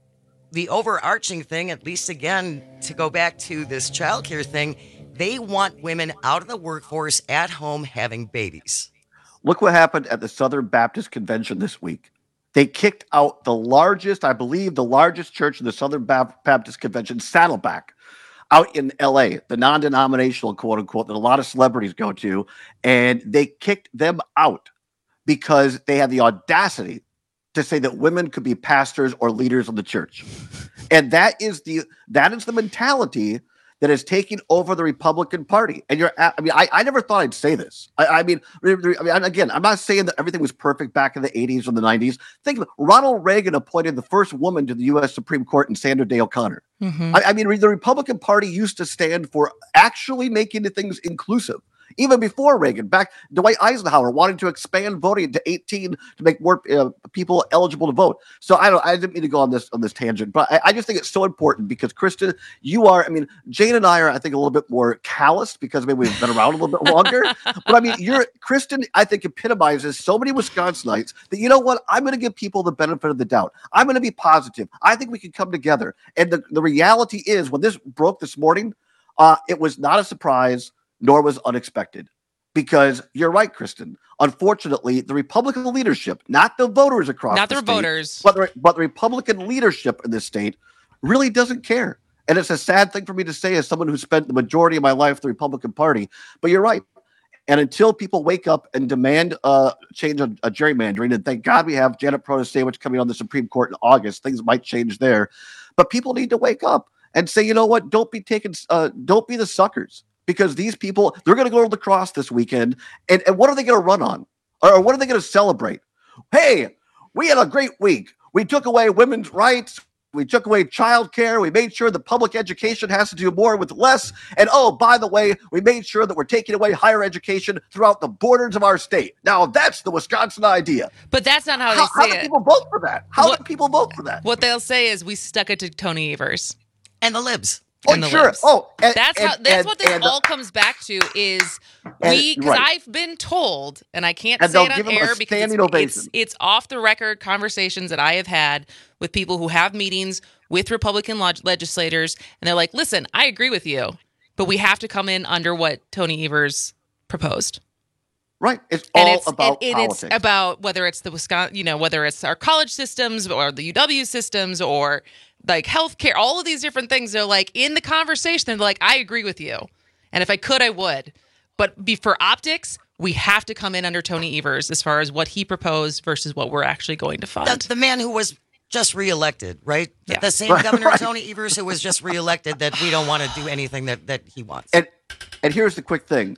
the overarching thing, at least again, to go back to this childcare thing, they want women out of the workforce at home having babies. Look what happened at the Southern Baptist Convention this week. They kicked out the largest, I believe, the largest church in the Southern Baptist Convention, Saddleback, out in L A, the non-denominational, quote unquote, that a lot of celebrities go to, and they kicked them out because they had the audacity to say that women could be pastors or leaders of the church. And that is the that is the mentality that is taking over the Republican Party. And you're, I mean, I, I never thought I'd say this. I, I mean, I mean, again, I'm not saying that everything was perfect back in the eighties or the nineties. Think of it. Ronald Reagan appointed the first woman to the U S Supreme Court in Sandra Day O'Connor. Mm-hmm. I, I mean, the Republican Party used to stand for actually making the things inclusive. Even before Reagan, back Dwight Eisenhower wanted to expand voting to eighteen to make more uh, people eligible to vote. So I don't, I didn't mean to go on this on this tangent, but I, I just think it's so important because Kristen, you are, I mean, Jane and I are, I think, a little bit more calloused because maybe we've been around a little bit longer. But I mean, you're Kristen, I think, epitomizes so many Wisconsinites that you know what? I'm going to give people the benefit of the doubt. I'm going to be positive. I think we can come together. And the, the reality is, when this broke this morning, uh, it was not a surprise. Nor was unexpected, because you're right, Kristen. Unfortunately, the Republican leadership, not the voters across not the the state, voters, but the, but the Republican leadership in this state really doesn't care. And it's a sad thing for me to say as someone who spent the majority of my life the Republican Party. But you're right. And until people wake up and demand a change of a gerrymandering, and thank God we have Janet Protasiewicz coming on the Supreme Court in August, things might change there. But people need to wake up and say, you know what? Don't be taken. Uh, don't be the suckers. Because these people, they're going to go to the cross this weekend. And, and what are they going to run on? Or what are they going to celebrate? Hey, we had a great week. We took away women's rights. We took away childcare. We made sure that public education has to do more with less. And oh, by the way, we made sure that we're taking away higher education throughout the borders of our state. Now, that's the Wisconsin idea. But that's not how they how, say how do it. people vote for that? How what, do people vote for that? What they'll say is we stuck it to Tony Evers. And the libs. Oh, sure. Libs. Oh, and, that's and, how. That's and, what this and, all comes back to is we. Because right. I've been told, and I can't and say it give on them air a because it's, it's it's off the record conversations that I have had with people who have meetings with Republican log- legislators, and they're like, "Listen, I agree with you, but we have to come in under what Tony Evers proposed." Right. It's all and it's, about and, and politics. it's about whether it's the Wisconsin, you know, whether it's our college systems or the U W systems or like healthcare, all of these different things. They're like in the conversation. They're like, I agree with you. And if I could, I would. But be, for optics, we have to come in under Tony Evers as far as what he proposed versus what we're actually going to fund. The, the man who was just reelected, right? Yeah. The same Right, Governor right. Tony Evers who was just reelected that we don't want to do anything that, that he wants. And and here's the quick thing.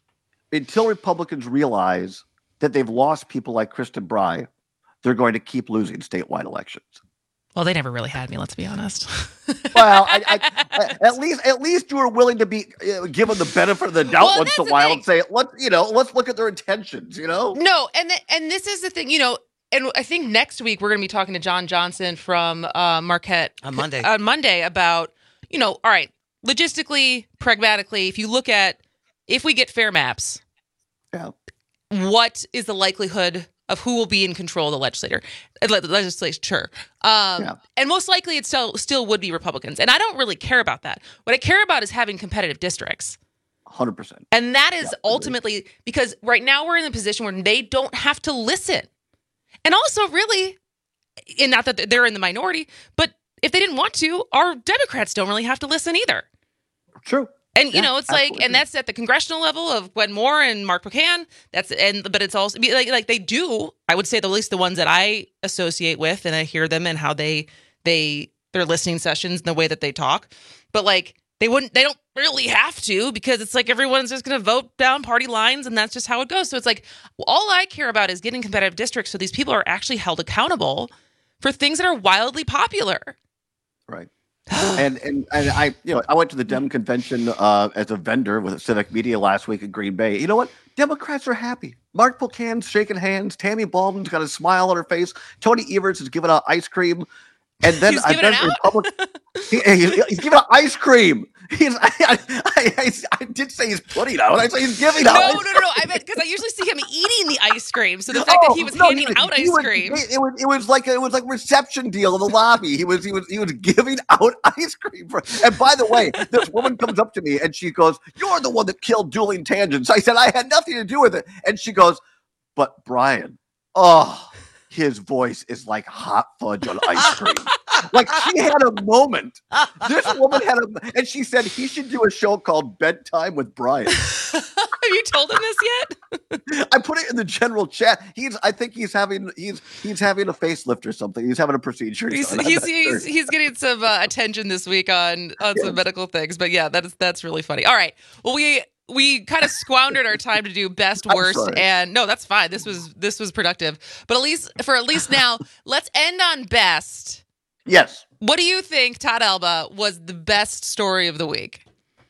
Until Republicans realize that they've lost people like Kristen Bry, they're going to keep losing statewide elections. Well, they never really had me, let's be honest. Well, I, I, at least at least you were willing to be uh, given the benefit of the doubt Well, once in a that's the while thing. and say, let's you know, let's look at their intentions. You know, No, and th- and this is the thing, you know, and I think next week we're going to be talking to John Johnson from uh, Marquette On Monday. on Monday about, you know, all right, logistically, pragmatically, if you look at if we get fair maps, yeah. what is the likelihood of who will be in control of the legislator, uh, le- legislature? Um, Yeah. And most likely it still, still would be Republicans. And I don't really care about that. What I care about is having competitive districts. one hundred percent. And that is ultimately because right now we're in a position where they don't have to listen. And also, really, and not that they're in the minority, but if they didn't want to, our Democrats don't really have to listen either. True. And, you Yeah, know, it's absolutely. like, and that's at the congressional level of Gwen Moore and Mark McCann. That's, and, but it's also, like, like they do, I would say, at least the ones that I associate with and I hear them and how they, they, their listening sessions and the way that they talk. But, like, they wouldn't, they don't really have to because it's like everyone's just going to vote down party lines and that's just how it goes. So it's like, all I care about is getting competitive districts so these people are actually held accountable for things that are wildly popular. Right. and, and and I you know I went to the Dem convention uh, as a vendor with Civic Media last week in Green Bay. You know what? Democrats are happy. Mark Buchanan's shaking hands. Tammy Baldwin's got a smile on her face. Tony Evers is giving out ice cream. And then He's I giving bet it Republic, he, he- he's giving out ice cream. He's I, I, I, I did say he's putting out. I say he's giving No, out. no, ice no, no. I meant because I usually see him eating the ice cream. So the fact that he was Oh, no, handing out he ice was- cream. It, it was, it was like a, it was like a reception deal in the lobby. He was he was he was giving out ice cream. For, and by the way, this woman comes up to me and she goes, "You're the one that killed Dueling Tangents." I said, "I had nothing to do with it." And she goes, "But Brian, oh, his voice is like hot fudge on ice cream." Like she had a moment. This woman had a, and she said he should do a show called Bedtime with Brian. Have you told him this yet? I put it in the general chat. He's, I think he's having, he's, he's having a facelift or something. He's having a procedure. He's done. I'm he's not he's, sure. he's getting some uh, attention this week on on some medical things. But yeah, that is that's really funny. All right. Well, we we kind of squandered our time to do best, I'm worst, sorry. and no, that's fine. This was this was productive. But at least for at least now, let's end on best. Yes. What do you think, Todd Alba, was the best story of the week?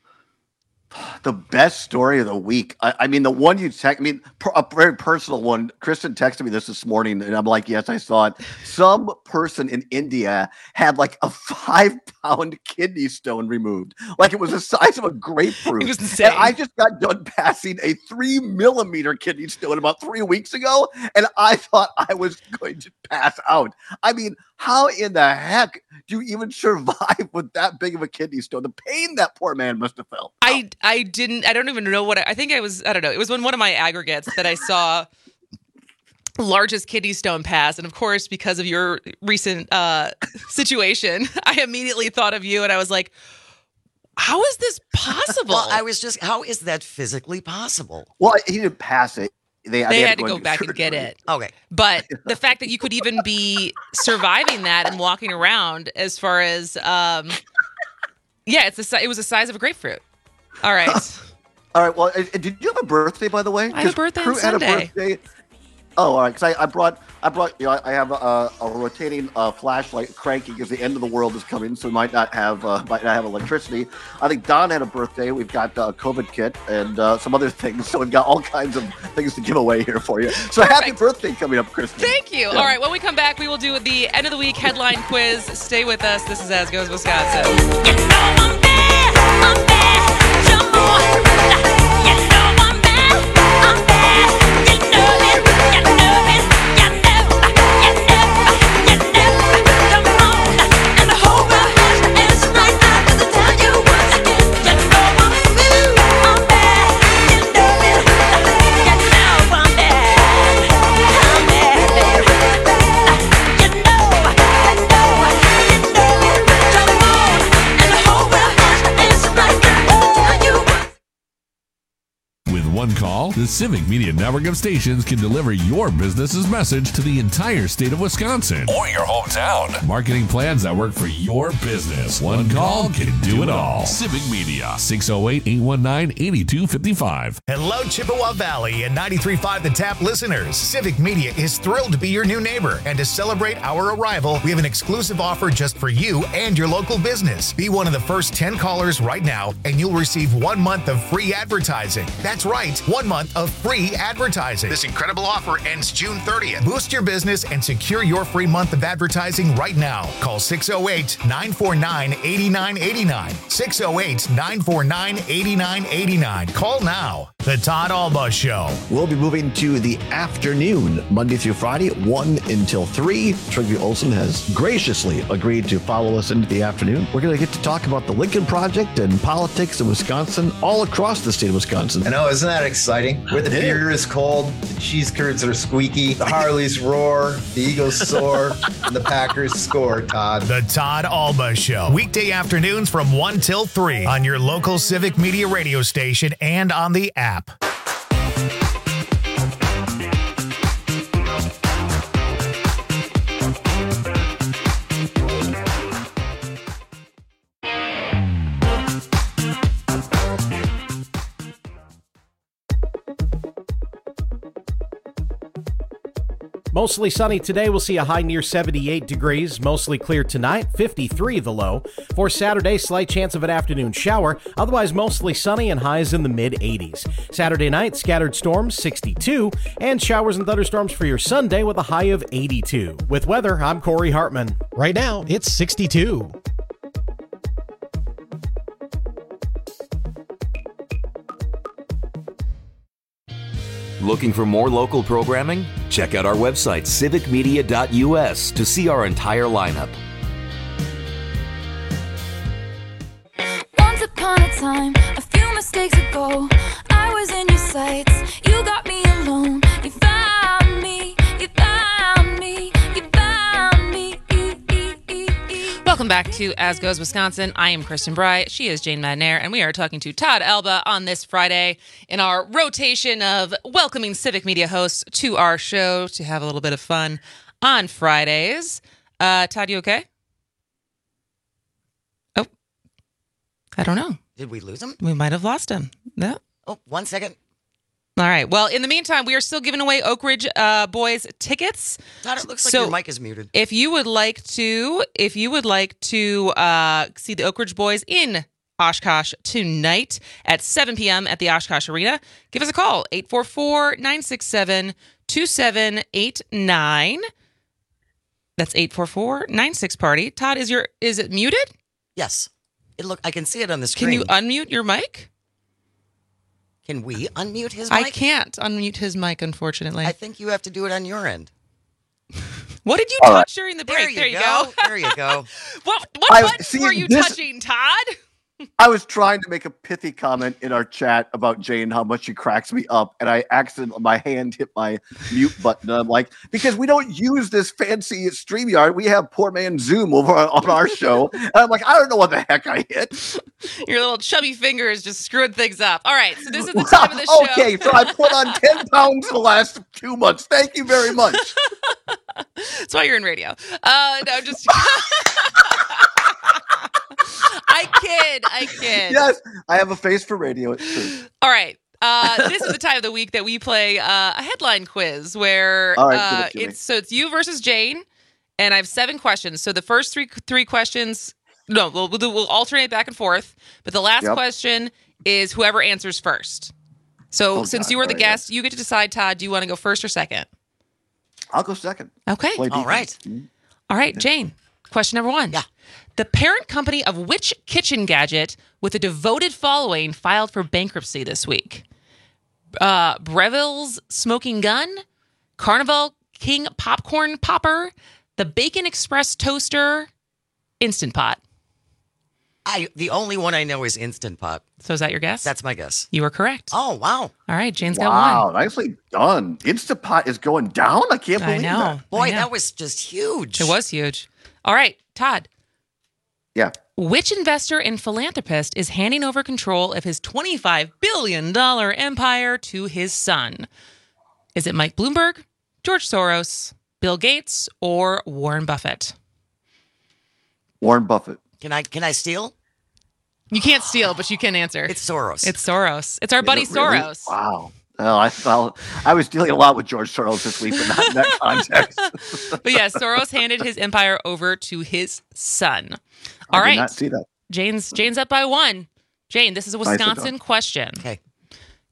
The best story of the week. I, I mean, the one you text. I mean, per, a very personal one. Kristen texted me this this morning, and I'm like, "Yes, I saw it." Some person in India had like a five-pound kidney stone removed, like it was the size of a grapefruit. It was insane. And I just got done passing a three-millimeter kidney stone about three weeks ago, and I thought I was going to pass out. I mean, how in the heck do you even survive with that big of a kidney stone? The pain that poor man must have felt. I I didn't I don't even know what I, I think I was I don't know. It was when one of my aggregates that I saw largest kidney stone pass, and of course because of your recent uh situation, I immediately thought of you and I was like, how is this possible? Well, I was just, how is that physically possible? Well, he didn't pass it. They, they had to in go back and get it. Okay. But the fact that you could even be surviving that and walking around, as far as, um, yeah, it's the si- it was the size of a grapefruit. All right. All right. Well, uh, did you have a birthday, by the way? I have a 'Cause birthday on Crew had a Sunday. birthday. Oh, all right. Because I, I brought, I brought, you know, I, I have a, a rotating uh, flashlight cranking because the end of the world is coming, so we might not have, uh, might not have electricity. I think Don had a birthday. We've got uh, a COVID kit and uh, some other things, so we've got all kinds of things to give away here for you. So happy birthday coming up, Kristen. Thank you. Yeah. All right. When we come back, we will do the end of the week headline quiz. Stay with us. This is As Goes Wisconsin. With one call, the Civic Media network of stations can deliver your business's message to the entire state of Wisconsin or your hometown. Marketing plans that work for your business. One call can do it all. Civic Media, six oh eight, eight one nine, eight two five five. Hello, Chippewa Valley and ninety-three point five The Tap listeners. Civic Media is thrilled to be your new neighbor, and to celebrate our arrival, we have an exclusive offer just for you and your local business. Be one of the first ten callers right now, and you'll receive one month of free advertising. That's right. right, one month of free advertising. This incredible offer ends June thirtieth. Boost your business and secure your free month of advertising right now. Call six oh eight, nine four nine, eight nine eight nine. six oh eight, nine four nine, eight nine eight nine. Call now. The Todd Alba Show. We'll be moving to the afternoon, Monday through Friday, one until three. Trygve Olsen has graciously agreed to follow us into the afternoon. We're going to get to talk about the Lincoln Project and politics in Wisconsin, all across the state of Wisconsin. I know, isn't that exciting? Where the beer is cold, the cheese curds are squeaky, the Harleys roar, the Eagles soar, and the Packers score, Todd. The Todd Alba Show. Weekday afternoons from one till three on your local Civic Media radio station and on the app. Mostly sunny today. We'll see a high near seventy-eight degrees. Mostly clear tonight, fifty-three the low. For Saturday, slight chance of an afternoon shower. Otherwise, mostly sunny and highs in the mid eighties. Saturday night, scattered storms, sixty-two. And showers and thunderstorms for your Sunday with a high of eighty-two. With weather, I'm Corey Hartman. Right now, it's sixty-two. Looking for more local programming? Check out our website, civic media dot u s, to see our entire lineup. Once upon a time, a few mistakes ago, I was in your sights. You got me alone. You found me. You found me. You found me. Welcome back to As Goes Wisconsin. I am Kristen Bry. She is Jane Madnair, and we are talking to Todd Alba on this Friday in our rotation of welcoming civic media hosts to our show to have a little bit of fun on Fridays. Uh, Todd, you okay? Oh, I don't know. Did we lose him? We might have lost him. No. Oh, one second. All right. Well, in the meantime, we are still giving away Oak Ridge uh, Boys tickets. Todd, it looks like So, your mic is muted. If you would like to, if you would like to uh, see the Oak Ridge Boys in Oshkosh tonight at seven p.m. at the Oshkosh Arena, give us a call, eight four four, nine six seven, two seven eight nine. That's eight four four, nine six party. Todd, is your is it muted? Yes. It look. I can see it on the screen. Can you unmute your mic? Can we unmute his mic? I can't unmute his mic, unfortunately. I think you have to do it on your end. What did you All touch right. during the There break? you There you go. go. There you go. What, what I- buttons see, were you this- touching, Todd? I was trying to make a pithy comment in our chat about Jane, how much she cracks me up, and I accidentally, my hand hit my mute button. And I'm like, because we don't use this fancy StreamYard, we have poor man Zoom over on, on our show. And I'm like, I don't know what the heck I hit. Your little chubby fingers just screwed things up. All right, so this is the time of the show. Okay, so I put on ten pounds in the last two months. Thank you very much. That's why you're in radio. Uh, no, just. I kid. I kid. Yes, I have a face for radio. It's true. All right. Uh, this is the time of the week that we play uh, a headline quiz where All right, give uh, it to me. it's so it's you versus Jane, and I have seven questions. So the first three three questions, no, we'll we'll, do, we'll alternate back and forth. But the last Yep. question is whoever answers first. So Oh, since God. you were the All right, guest, you get to decide. Todd, do you want to go first or second? I'll go second. Okay. Play All defense. right. All right, Jane. Question number one. Yeah. The parent company of which kitchen gadget with a devoted following filed for bankruptcy this week? Uh, Breville's Smoking Gun, Carnival King Popcorn Popper, the Bacon Express Toaster, Instant Pot. I the only one I know is Instant Pot. So is that your guess? That's my guess. You were correct. Oh, wow. All right, Jane's got Wow, one. nicely done. Instapot is going down. I can't I believe know. that. Boy, I know. that was just huge. It was huge. All right, Todd. Yeah. Which investor and philanthropist is handing over control of his twenty-five billion dollars empire to his son? Is it Mike Bloomberg, George Soros, Bill Gates, or Warren Buffett? Warren Buffett. Can I can I steal? You can't steal, but you can answer. It's Soros. It's Soros. It's our buddy Is it really? Soros. Wow. Oh, I felt I was dealing a lot with George Soros this week, but not in that context. But yeah, Soros handed his empire over to his son. All I right. did not see that. Jane's Jane's up by one. Jane, this is a Nicely Wisconsin done. question. Okay.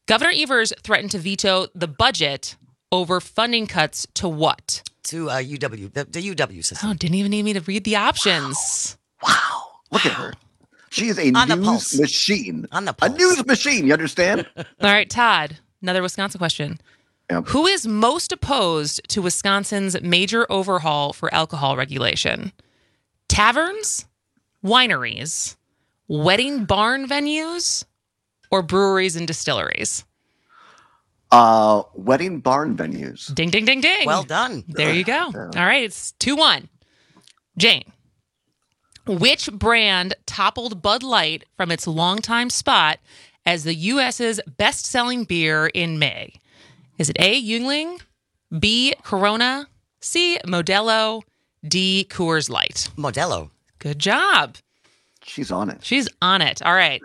Governor Evers threatened to veto the budget over funding cuts to what? To uh, U W, the, the U W system. Oh, didn't even need me to read the options. Wow. Look at her. She is a On the news pulse. machine. On the A pulse. news machine, you understand? All right, Todd, another Wisconsin question. Yep. Who is most opposed to Wisconsin's major overhaul for alcohol regulation? Taverns, wineries, wedding barn venues, or breweries and distilleries? Uh, wedding barn venues. Ding, ding, ding, ding. Well done. There you go. All right, it's two one. Jane, which brand toppled Bud Light from its longtime spot as the U S's best-selling beer in May? Is it A, Yuengling, B, Corona, C, Modelo, D, Coors Light? Modelo. Good job. She's on it. She's on it. All right.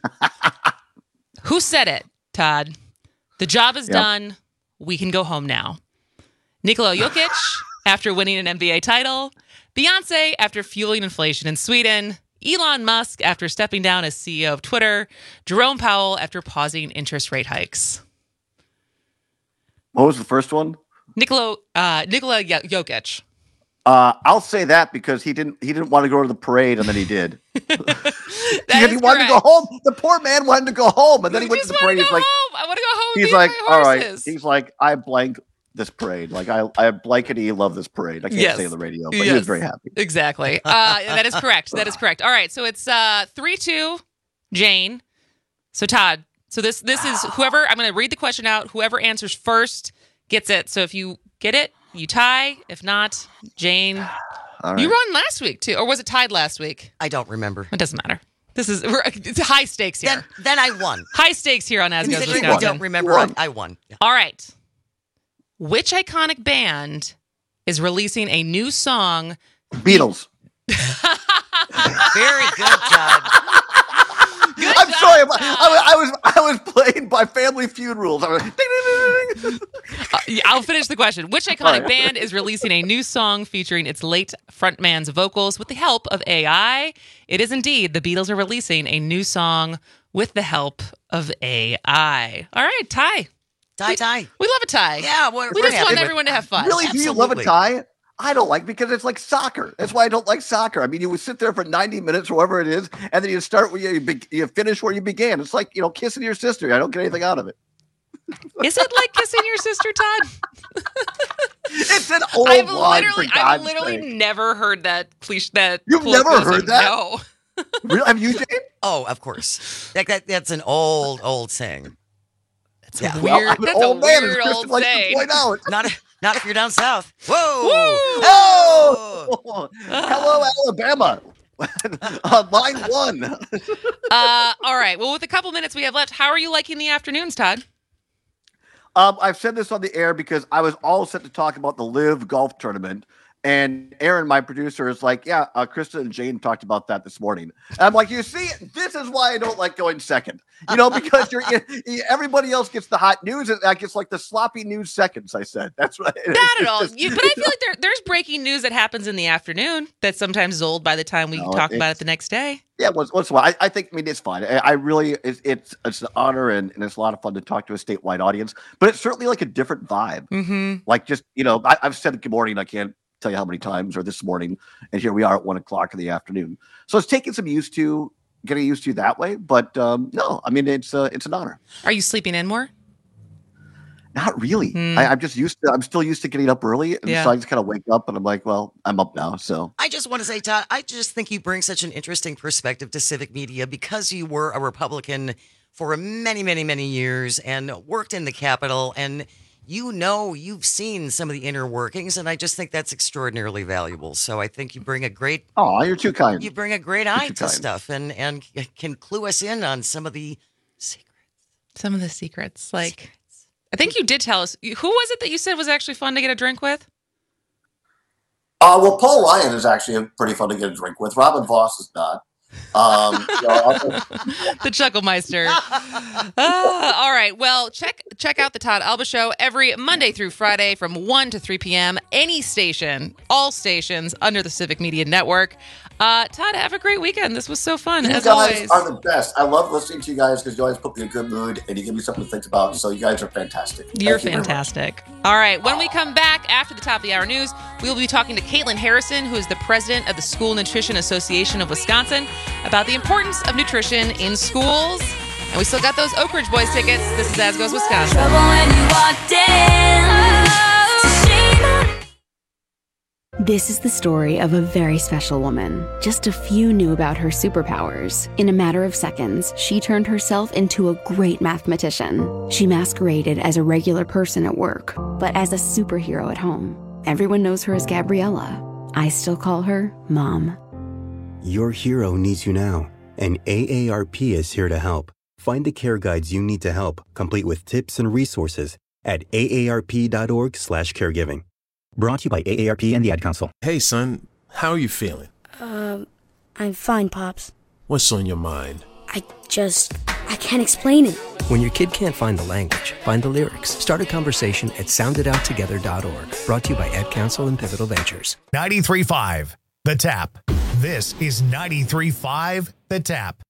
Who said it, Todd? The job is Yep. done. We can go home now. Nikola Jokic, after winning an N B A title. Beyonce, after fueling inflation in Sweden. Elon Musk, after stepping down as C E O of Twitter. Jerome Powell, after pausing interest rate hikes. What was the first one? Nikola, uh, Nikola Yo- Jokic. Uh, I'll say that because he didn't. He didn't want to go to the parade, and then he did. Because he wanted to go home. The poor man wanted to go home, and then he, went to the parade. He's like, home. I want to go home. and he's be like, with my all right. horses." He's like, I blank this parade. Like I, I blankety love this parade. I can't Yes. say on the radio, but he Yes. was very happy. Exactly. Uh, that is correct. That is correct. All right. So it's uh, three two, Jane. So Todd. So this this is whoever. I'm going to read the question out. Whoever answers first gets it. So if you get it, you tie. If not, Jane. All right. You won last week too, or was it tied last week? I don't remember. It doesn't matter. This is we're, it's high stakes here. Then, then I won. High stakes here on As Goes Considering I Wisconsin. don't remember. I, I won. Yeah. All right. Which iconic band is releasing a new song? Beatles. Very good, Todd. Good I'm job, sorry. I, Todd. I, I was I was playing by Family Feud rules. I was, ding, ding, ding, ding. Uh, yeah, I'll finish the question. Which iconic All right. band is releasing a new song featuring its late frontman's vocals with the help of A I? It is indeed. The Beatles are releasing a new song with the help of A I. All right, tie. Tie, tie. We love a tie. Yeah, we're, We we're just happy want with- everyone to have fun. Really, do you love a Absolutely. tie? I don't like because it's like soccer. That's why I don't like soccer. I mean, you would sit there for ninety minutes or whatever it is, and then you start where you, be, you finish where you began. It's like, you know, kissing your sister. I don't get anything out of it. Is it like kissing your sister, Todd? It's an old I've line, literally, for I've God's literally sake. never heard that cliche. That You've never colloquialism. heard that? No. Really? Have you, Jane? Oh, of course. That, that, that's an old, old saying. That's Yeah. a Well, weird. I'm an that's old a man, as weird Kristen old likes to saying. point out. Not, not if you're down south. Whoa. Oh! Hello, Alabama. On line one. Uh, all right. Well, with the couple minutes we have left, how are you liking the afternoons, Todd? Um, I've said this on the air because I was all set to talk about the Live Golf Tournament. And Aaron, my producer, is like, yeah, uh, Krista and Jane talked about that this morning. And I'm like, you see, this is why I don't like going second. You know, because you're everybody else gets the hot news, and I gets like the sloppy news seconds. I said that's right. Not at all. You, but I feel like there, there's breaking news that happens in the afternoon that sometimes is old by the time we No, talk about it's- it the next day. Yeah, once, once in a while. I, I think, I mean, it's fine. I, I really, it's, it's it's an honor and, and it's a lot of fun to talk to a statewide audience, but it's certainly like a different vibe. Mm-hmm. Like just, you know, I, I've said good morning. I can't tell you how many times or this morning. And here we are at one o'clock in the afternoon. So it's taking some used to, getting used to that way. But um, no, I mean, it's uh, it's an honor. Are you sleeping in more? Not really. Hmm. I, I'm just used to, I'm still used to getting up early. And Yeah. so I just kind of wake up and I'm like, well, I'm up now. So I just want to say, Todd, I just think you bring such an interesting perspective to civic media because you were a Republican for many, many, many years and worked in the Capitol. And you know, you've seen some of the inner workings. And I just think that's extraordinarily valuable. So I think you bring a great, oh, you're too kind. you bring a great You're eye too to kind. stuff and, and can clue us in on some of the secrets. Some of the secrets, like I think you did tell us. Who was it that you said was actually fun to get a drink with? Uh, well, Paul Ryan is actually pretty fun to get a drink with. Robin Voss is not. Um, you know, I'll- The Chucklemeister. Ah, all right. Well, check check out the Todd Alba Show every Monday through Friday from one to three p.m. Any station, all stations under the Civic Media Network. Uh, Todd, have a great weekend. This was so fun, You as guys always. are the best. I love listening to you guys because you always put me in a good mood and you give me something to think about. So you guys are fantastic. You're Thank you very much. fantastic. All right. When we come back after the top of the hour news, we will be talking to Caitlin Harrison, who is the president of the School Nutrition Association of Wisconsin, about the importance of nutrition in schools. And we still got those Oak Ridge Boys tickets. This is As Goes Wisconsin. Trouble when you walked in. This is the story of a very special woman. Just a few knew about her superpowers. In a matter of seconds, she turned herself into a great mathematician. She masqueraded as a regular person at work, but as a superhero at home. Everyone knows her as Gabriella. I still call her Mom. Your hero needs you now, and A A R P is here to help. Find the care guides you need to help, complete with tips and resources at A A R P dot org slash caregiving. Brought to you by A A R P and the Ad Council. Hey, son, how are you feeling? Um, I'm fine, Pops. What's on your mind? I just, I can't explain it. When your kid can't find the language, find the lyrics. Start a conversation at sound it out together dot org. Brought to you by Ad Council and Pivotal Ventures. ninety-three point five, The Tap. This is ninety-three point five, The Tap.